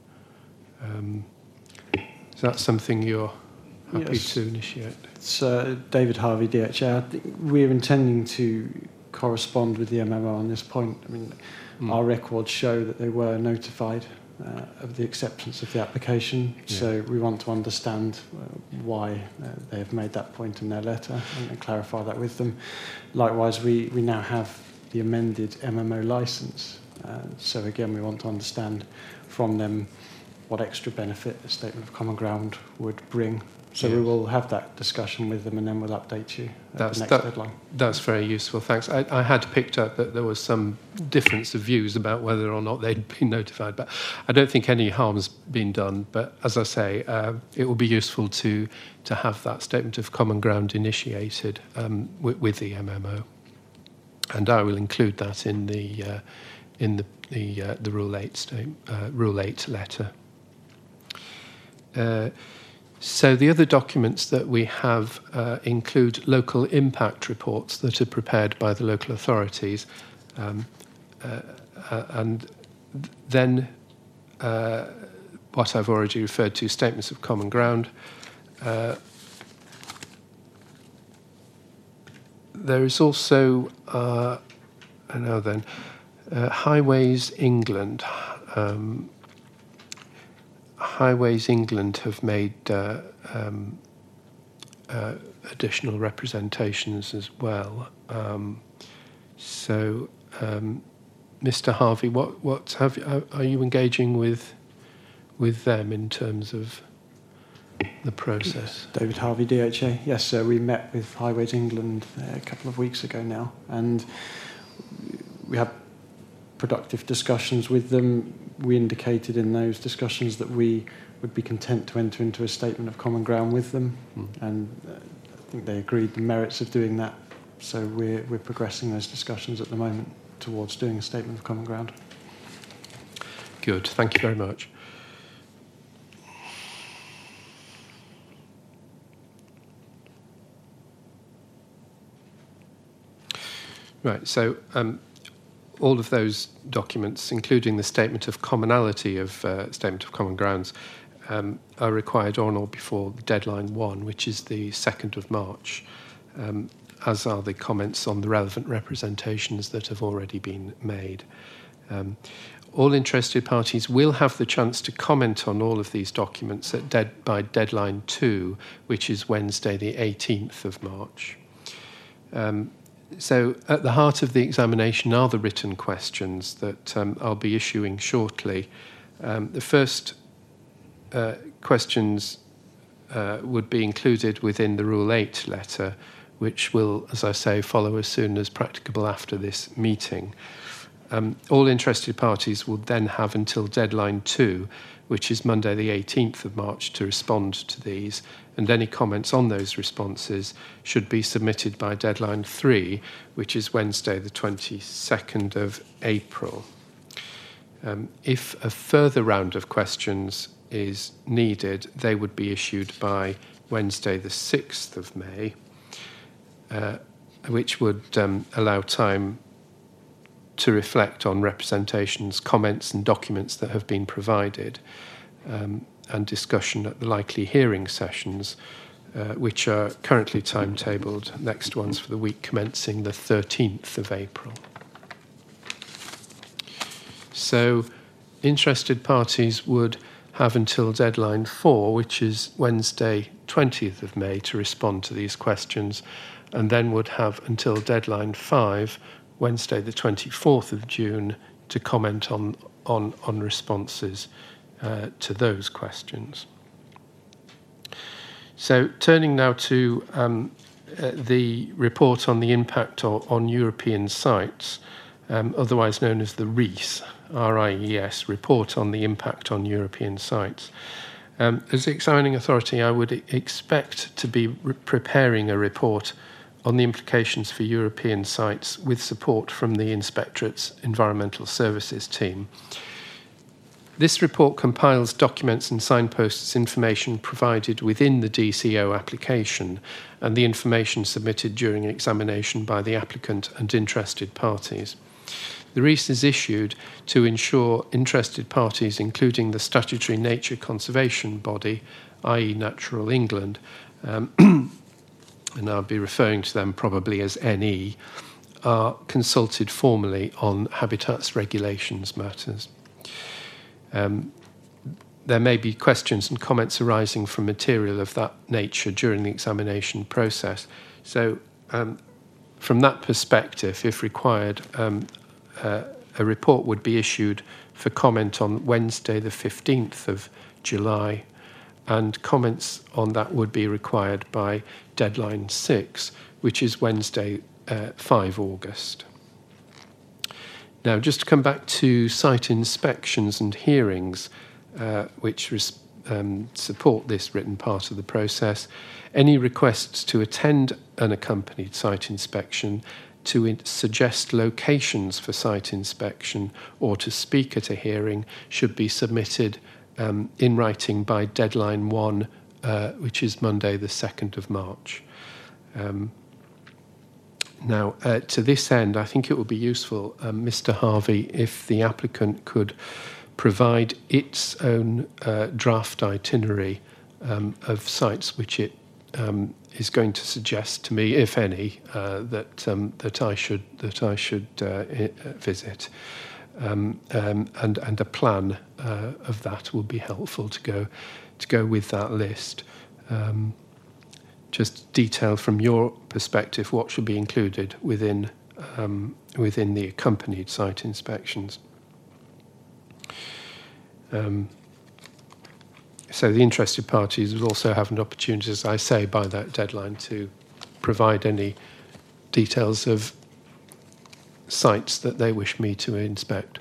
Speaker 1: Is that something you're happy to initiate?
Speaker 3: It's David Harvey, DHA. We're intending to correspond with the MMO on this point. I mean, our records show that they were notified of the acceptance of the application, so we want to understand why they have made that point in their letter and clarify that with them. Likewise, we now have the amended MMO licence, so again we want to understand from them what extra benefit a statement of common ground would bring. So we will have that discussion with them, and then we'll update you at the next deadline.
Speaker 1: That's very useful, thanks. I had picked up that there was some difference of views about whether or not they'd been notified, but I don't think any harm's been done. But as I say, it will be useful to have that statement of common ground initiated with the MMO, and I will include that in the Rule 8 Rule 8 letter. So the other documents that we have include local impact reports that are prepared by the local authorities, and then what I've already referred to, statements of common ground. There is also, Highways England. Highways England have made additional representations as well. Mr. Harvey, are you engaging with them in terms of the process?
Speaker 3: David Harvey, DHA. Yes, sir. We met with Highways England a couple of weeks ago now, and we had productive discussions with them. We indicated in those discussions that we would be content to enter into a statement of common ground with them, and I think they agreed the merits of doing that. So we're progressing those discussions at the moment towards doing a statement of common ground.
Speaker 1: Good, thank you very much. Right, so all of those documents, including the statement of commonality of statement of common grounds, are required on or before deadline 1, which is the 2nd of March, as are the comments on the relevant representations that have already been made. All interested parties will have the chance to comment on all of these documents by deadline 2, which is Wednesday the 18th of March. So at the heart of the examination are the written questions that I'll be issuing shortly. The first questions would be included within the Rule 8 letter, which will, as I say, follow as soon as practicable after this meeting. All interested parties will then have until deadline 2, which is Monday the 18th of March, to respond to these, and any comments on those responses should be submitted by deadline 3, which is Wednesday the 22nd of April. If a further round of questions is needed, they would be issued by Wednesday the 6th of May, which would allow time to reflect on representations, comments and documents that have been provided, and discussion at the likely hearing sessions, which are currently timetabled, next ones for the week commencing the 13th of April. So interested parties would have until deadline 4, which is Wednesday 20th of May, to respond to these questions, and then would have until deadline 5, Wednesday the 24th of June, to comment on responses to those questions. So turning now to the report on the impact on European sites, otherwise known as the RIES, R-I-E-S, Report on the Impact on European Sites. As the examining authority, I would expect to be preparing a report on the implications for European sites with support from the Inspectorate's Environmental Services team. This report compiles documents and signposts information provided within the DCO application and the information submitted during examination by the applicant and interested parties. The RIES is issued to ensure interested parties, including the statutory nature conservation body, i.e. Natural England, and I'll be referring to them probably as NE, are consulted formally on habitats regulations matters. There may be questions and comments arising from material of that nature during the examination process. So from that perspective, if required, a report would be issued for comment on Wednesday the 15th of July, and comments on that would be required by deadline 6, which is Wednesday 5 August. Now, just to come back to site inspections and hearings, which support this written part of the process, any requests to attend an accompanied site inspection, to suggest locations for site inspection, or to speak at a hearing should be submitted in writing by deadline 1, which is Monday the 2nd of March. Now, to this end, I think it would be useful, Mr. Harvey, if the applicant could provide its own draft itinerary of sites which it is going to suggest to me, if any, that I should visit, and a plan of that will be helpful to go with that list. Just detail from your perspective what should be included within the accompanied site inspections. So the interested parties will also have an opportunity, as I say, by that deadline to provide any details of sites that they wish me to inspect.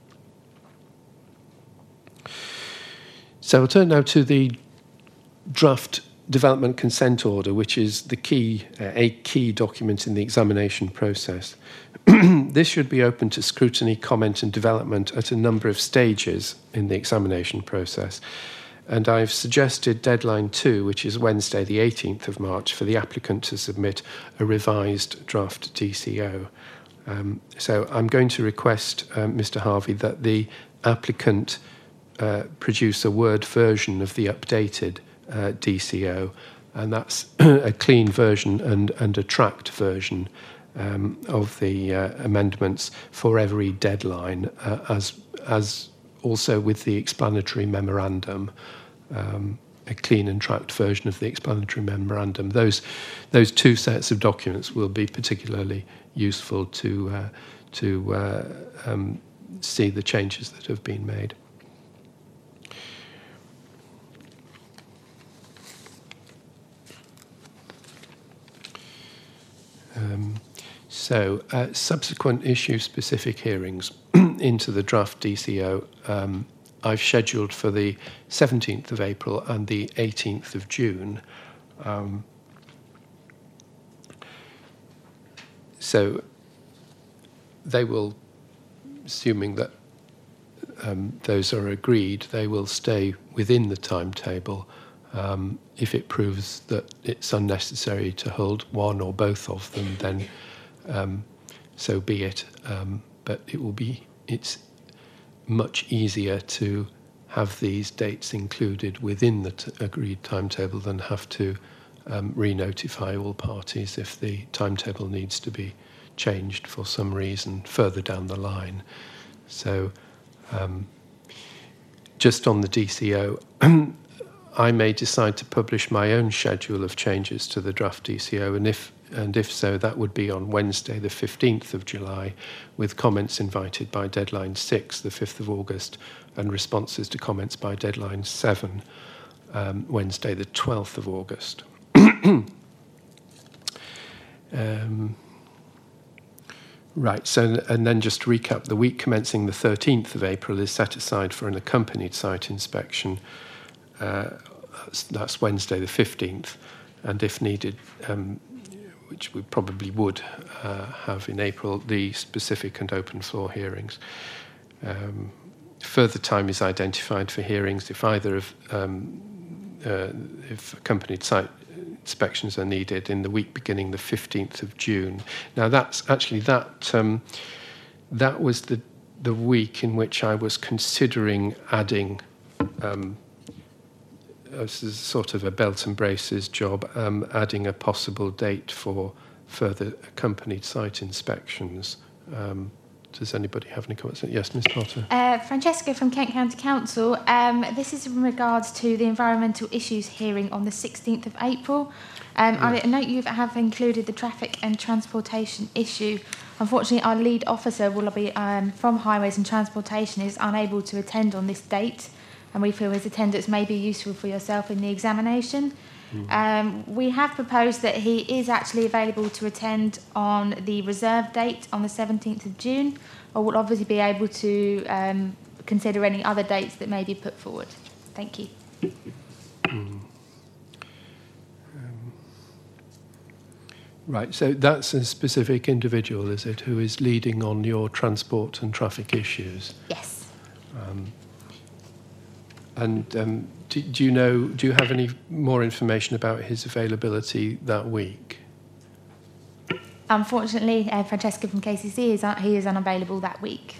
Speaker 1: So I'll turn now to the draft development consent order, which is a key document in the examination process. This should be open to scrutiny, comment and development at a number of stages in the examination process. And I've suggested deadline 2, which is Wednesday the 18th of March, for the applicant to submit a revised draft DCO. So I'm going to request, Mr. Harvey, that the applicant produce a Word version of the updated DCO, and that's a clean version and a tracked version of the amendments for every deadline, as also with the explanatory memorandum, a clean and tracked version of the explanatory memorandum. Those two sets of documents will be particularly useful to see the changes that have been made. Subsequent issue-specific hearings into the draft DCO I've scheduled for the 17th of April and the 18th of June. So they will, assuming that those are agreed, they will stay within the timetable. If it proves that it's unnecessary to hold one or both of them, then so be it. But it's much easier to have these dates included within the agreed timetable than have to re-notify all parties if the timetable needs to be changed for some reason further down the line. So just on the DCO, I may decide to publish my own schedule of changes to the draft DCO, and if so, that would be on Wednesday, the 15th of July, with comments invited by deadline 6, the 5th of August, and responses to comments by deadline 7, Wednesday, the 12th of Right, so, and then just to recap, the week commencing the 13th of April is set aside for an accompanied site inspection. That's Wednesday the 15th, and if needed, which we probably would have in April, the specific and open floor hearings. Further time is identified for hearings if either of if accompanied site inspections are needed in the week beginning the 15th of June. Now that's actually that was the week in which I was considering adding as a sort of a belt and braces job, adding a possible date for further accompanied site inspections. Does anybody have any comments? Yes, Ms Potter.
Speaker 5: Francesca from Kent County Council. This is in regards to the environmental issues hearing on the 16th of April. I note you have included the traffic and transportation issue. Unfortunately, our lead officer will be from Highways and Transportation is unable to attend on this date, and we feel his attendance may be useful for yourself in the examination. We have proposed that he is actually available to attend on the reserve date on the 17th of June, or will obviously be able to consider any other dates that may be put forward. Thank you.
Speaker 1: Right, so that's a specific individual, is it, who is leading on your transport and traffic issues?
Speaker 5: Yes.
Speaker 1: Do you have any more information about his availability that week?
Speaker 5: Unfortunately, Francesca from KCC he is unavailable that week.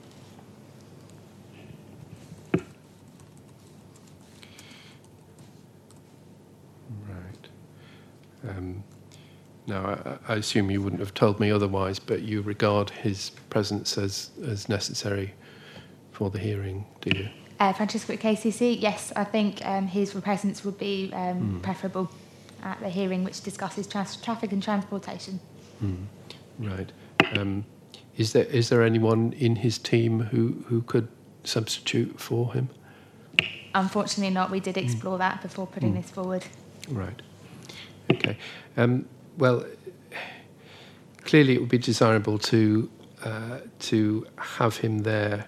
Speaker 1: Right. Now, I assume you wouldn't have told me otherwise, but you regard his presence as necessary for the hearing, do you?
Speaker 5: Francesca at KCC, yes, I think his presence would be preferable at the hearing which discusses traffic and transportation.
Speaker 1: Right. Is there anyone in his team who could substitute for him?
Speaker 5: Unfortunately not. We did explore that before putting this forward.
Speaker 1: Right. Okay. Well, clearly it would be desirable to have him there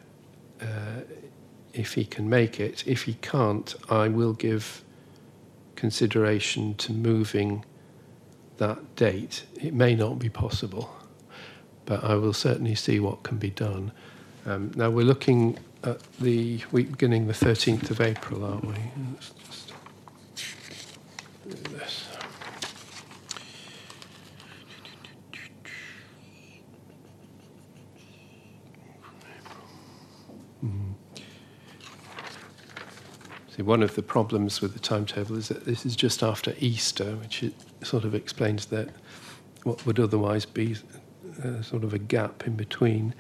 Speaker 1: if he can make it. If he can't, I will give consideration to moving that date. It may not be possible, but I will certainly see what can be done. Now we're looking at the week beginning the 13th of April, aren't we? Let's just do this. See, one of the problems with the timetable is that this is just after Easter, which it sort of explains that what would otherwise be sort of a gap in between.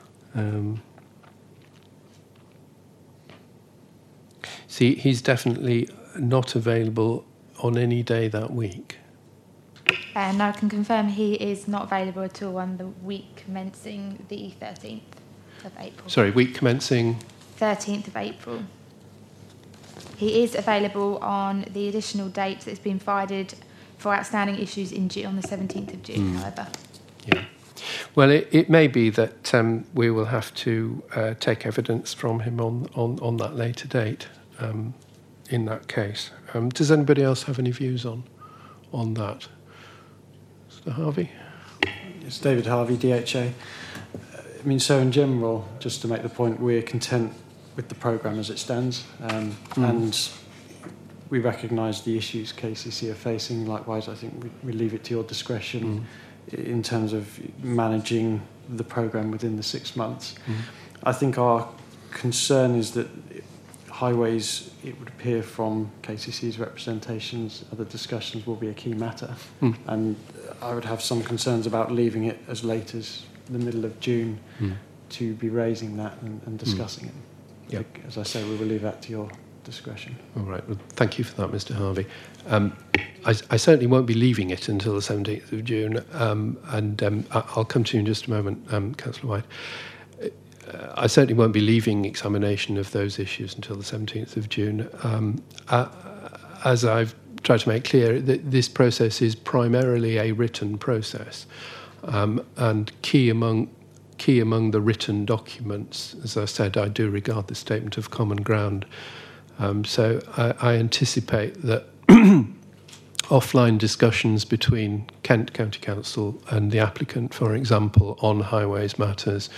Speaker 1: See, he's definitely not available on any day that week.
Speaker 5: And I can confirm he is not available at all on the week commencing the 13th of April.
Speaker 1: Sorry, week commencing?
Speaker 5: 13th of April. He is available on the additional date that's been provided for outstanding issues in June, on the 17th of June, however.
Speaker 1: Yeah. Well, it may be that we will have to take evidence from him on that later date in that case. Does anybody else have any views on that? Mr. Harvey?
Speaker 3: It's David Harvey, DHA. I mean, so in general, just to make the point, we're content with the programme as it stands, and we recognise the issues KCC are facing. Likewise, I think we leave it to your discretion in terms of managing the programme within the 6 months. I think our concern is that highways, it would appear from KCC's representations, other discussions will be a key matter, and I would have some concerns about leaving it as late as the middle of June to be raising that and discussing it.
Speaker 1: Yep.
Speaker 3: As I say, we will leave that to your discretion.
Speaker 1: All right. Well, thank you for that, Mr. Harvey. I certainly won't be leaving it until the 17th of June, and I'll come to you in just a moment, Councillor White. I certainly won't be leaving examination of those issues until the 17th of June. As I've tried to make clear, this process is primarily a written process. And key among the written documents, as I said, I do regard the Statement of Common Ground. So I anticipate that offline discussions between Kent County Council and the applicant, for example, on highways matters,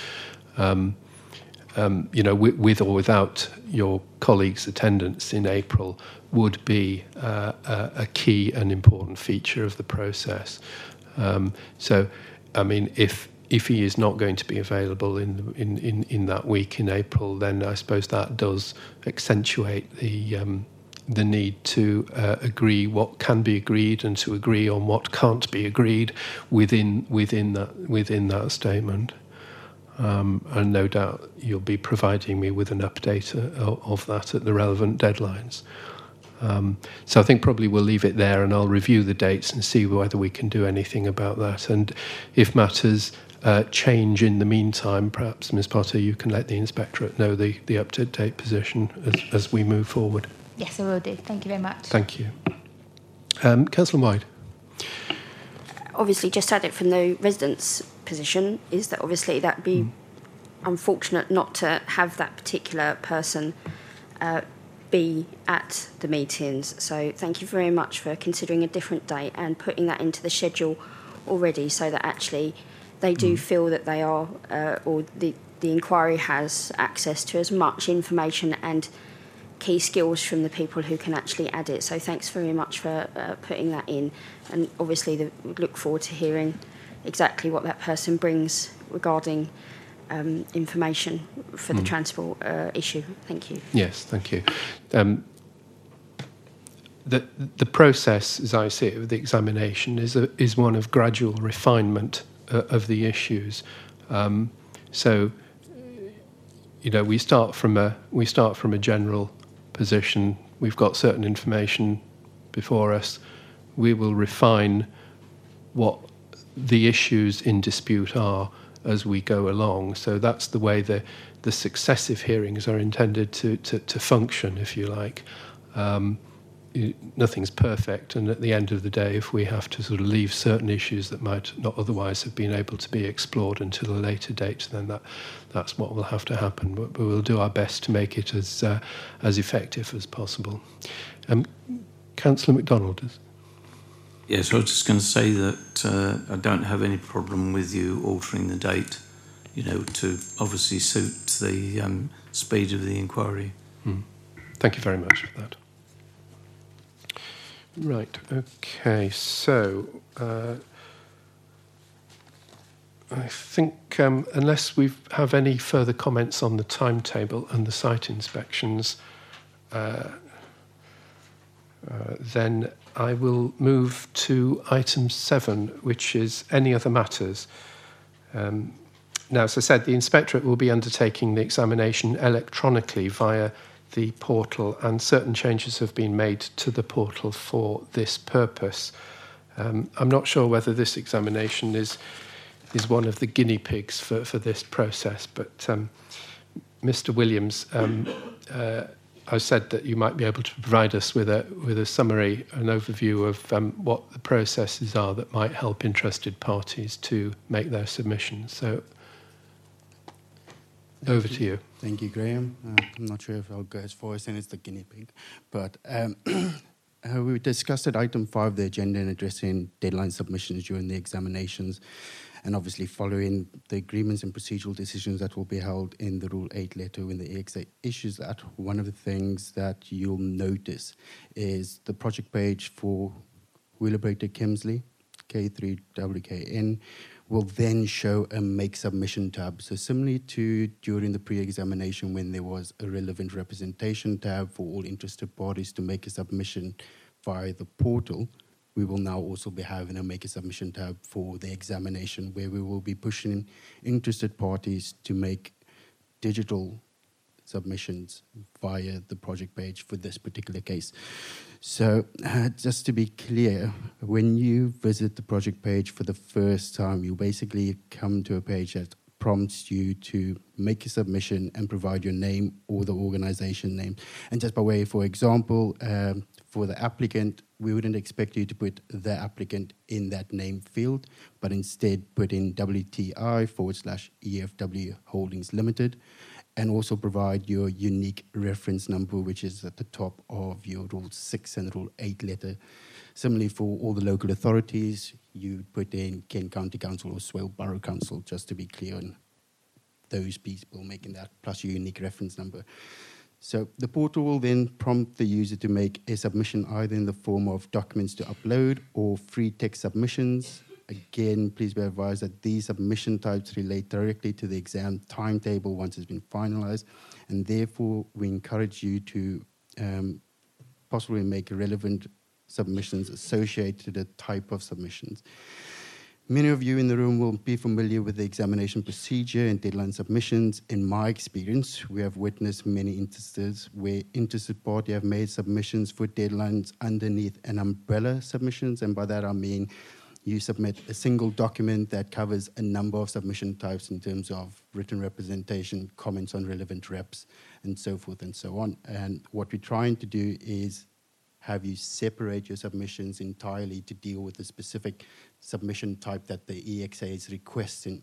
Speaker 1: with or without your colleagues' attendance in April, would be a key and important feature of the process. So, I mean, if he is not going to be available in that week in April, then I suppose that does accentuate the need to agree what can be agreed and to agree on what can't be agreed within that statement. And no doubt you'll be providing me with an update of that at the relevant deadlines. So I think probably we'll leave it there, and I'll review the dates and see whether we can do anything about that. And if matters change in the meantime, perhaps, Ms. Potter, you can let the Inspectorate know the up-to-date position as we move forward.
Speaker 5: Yes, I will do. Thank you very much.
Speaker 1: Thank you. Councillor White.
Speaker 9: Obviously, just add it from the residents' position, is that obviously that'd be unfortunate not to have that particular person be at the meetings. So thank you very much for considering a different date and putting that into the schedule already, so that actually they do feel that they are, or the inquiry has access to as much information and key skills from the people who can actually add it. So thanks very much for putting that in, and obviously look forward to hearing exactly what that person brings regarding information for the transport issue. Thank you.
Speaker 1: Yes, thank you. The process, as I see it, of the examination is one of gradual refinement of the issues. So, we start from a general position. We've got certain information before us. We will refine what the issues in dispute are as we go along. So that's the way the successive hearings are intended to function, if you like. Nothing's perfect, and at the end of the day, if we have to sort of leave certain issues that might not otherwise have been able to be explored until a later date, then that's what will have to happen. But we'll do our best to make it as effective as possible. Councillor MacDonald.
Speaker 8: Yes, I was just going to say that I don't have any problem with you altering the date, to obviously suit the speed of the inquiry.
Speaker 1: Thank you very much for that. Right, okay, so I think unless we have any further comments on the timetable and the site inspections, then I will move to item 7, which is any other matters. Now, as I said, the Inspectorate will be undertaking the examination electronically via the portal, and certain changes have been made to the portal for this purpose. I'm not sure whether this examination is one of the guinea pigs for this process, but Mr. Williams, I said that you might be able to provide us with a summary, an overview of what the processes are that might help interested parties to make their submissions. So over to you.
Speaker 10: Thank you, Graham. I'm not sure if I'll go as far as saying it's the guinea pig, but we discussed at item 5 the agenda and addressing deadline submissions during the examinations, and obviously following the agreements and procedural decisions that will be held in the Rule 8 letter when the EXA issues that. One of the things that you'll notice is the project page for Wheelabrae to Kemsley, K3WKN, will then show a Make Submission tab. So similarly to during the pre-examination when there was a relevant representation tab for all interested parties to make a submission via the portal, we will now also be having a Make a Submission tab for the examination, where we will be pushing interested parties to make digital submissions via the project page for this particular case. So just to be clear, when you visit the project page for the first time, you basically come to a page that prompts you to make a submission and provide your name or the organization name. And just by way, for example, for the applicant, we wouldn't expect you to put the applicant in that name field, but instead put in WTI/EFW Holdings Limited, and also provide your unique reference number, which is at the top of your Rule 6 and Rule 8 letter. Similarly, for all the local authorities, you put in Kent County Council or Swale Borough Council, just to be clear on those people making that, plus your unique reference number. So the portal will then prompt the user to make a submission either in the form of documents to upload or free text submissions. Again, please be advised that these submission types relate directly to the exam timetable once it's been finalized, and therefore we encourage you to possibly make relevant submissions associated to the type of submissions. Many of you in the room will be familiar with the examination procedure and deadline submissions. In my experience, we have witnessed many instances where interested parties have made submissions for deadlines underneath an umbrella submissions, and by that I mean you submit a single document that covers a number of submission types in terms of written representation, comments on relevant reps, and so forth and so on. And what we're trying to do is have you separate your submissions entirely to deal with the specific submission type that the EXA is requesting.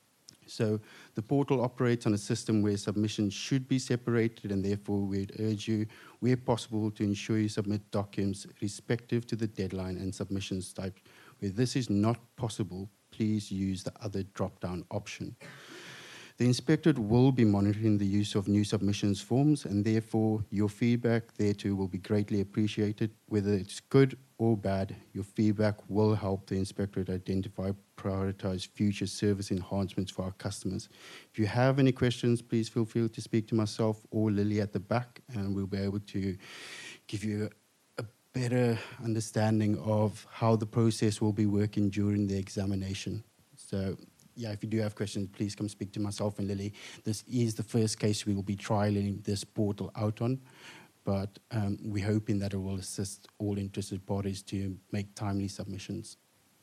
Speaker 10: So the portal operates on a system where submissions should be separated, and therefore we'd urge you, where possible, to ensure you submit documents respective to the deadline and submissions type. Where this is not possible, please use the other drop-down option. The inspectorate will be monitoring the use of new submissions forms, and therefore your feedback thereto will be greatly appreciated. Whether it's good or bad, your feedback will help the inspectorate identify, prioritize future service enhancements for our customers. If you have any questions, please feel free to speak to myself or Lily at the back, and we'll be able to give you a better understanding of how the process will be working during the examination. So, yeah, if you do have questions, please come speak to myself and Lily. This is the first case we will be trialing this portal out on, but we're hoping that it will assist all interested parties to make timely submissions.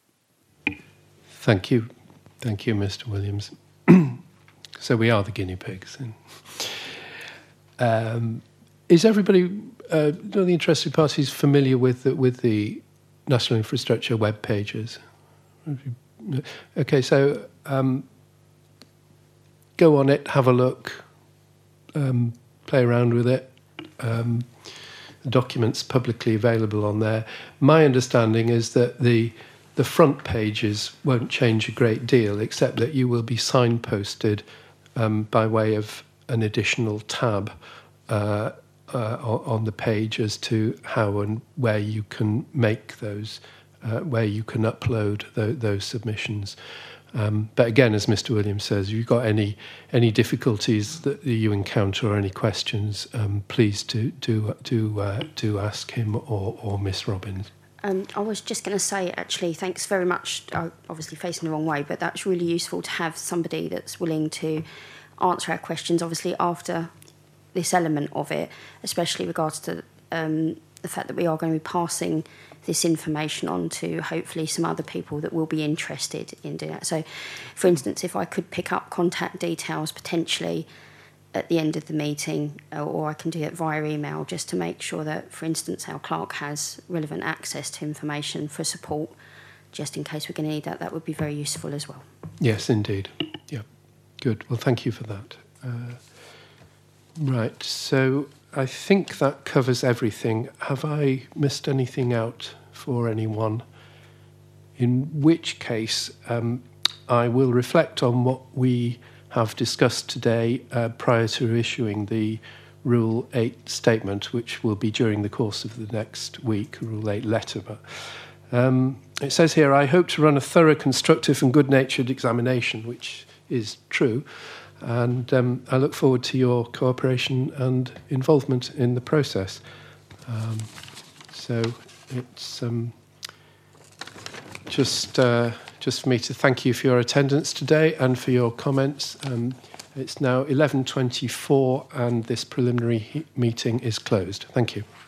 Speaker 1: Thank you. Thank you, Mr. Williams. So we are the guinea pigs. Is everybody, the interested parties, familiar with the National Infrastructure web pages? Okay, so go on it, have a look, play around with it. The document's publicly available on there. My understanding is that the front pages won't change a great deal, except that you will be signposted by way of an additional tab on the page as to how and where you can make those, where you can upload those submissions. But again, as Mr. Williams says, if you've got any difficulties that you encounter or any questions, please do ask him or Miss Robbins.
Speaker 9: I was just going to say, actually, thanks very much. Obviously facing the wrong way, but that's really useful to have somebody that's willing to answer our questions, obviously, after this element of it, especially regards to the fact that we are going to be passing this information on to hopefully some other people that will be interested in doing that. So, for instance, if I could pick up contact details potentially at the end of the meeting, or I can do it via email, just to make sure that, for instance, our clerk has relevant access to information for support, just in case we're going to need that, that would be very useful as well.
Speaker 1: Yes, indeed. Yeah, good. Well, thank you for that. Right, so I think that covers everything. Have I missed anything out for anyone? In which case, I will reflect on what we have discussed today prior to issuing the Rule 8 statement, which will be during the course of the next week, Rule 8 letter. But it says here, I hope to run a thorough, constructive and good-natured examination, which is true. And I look forward to your cooperation and involvement in the process. So it's just for me to thank you for your attendance today and for your comments. It's now 11:24 and this preliminary meeting is closed. Thank you.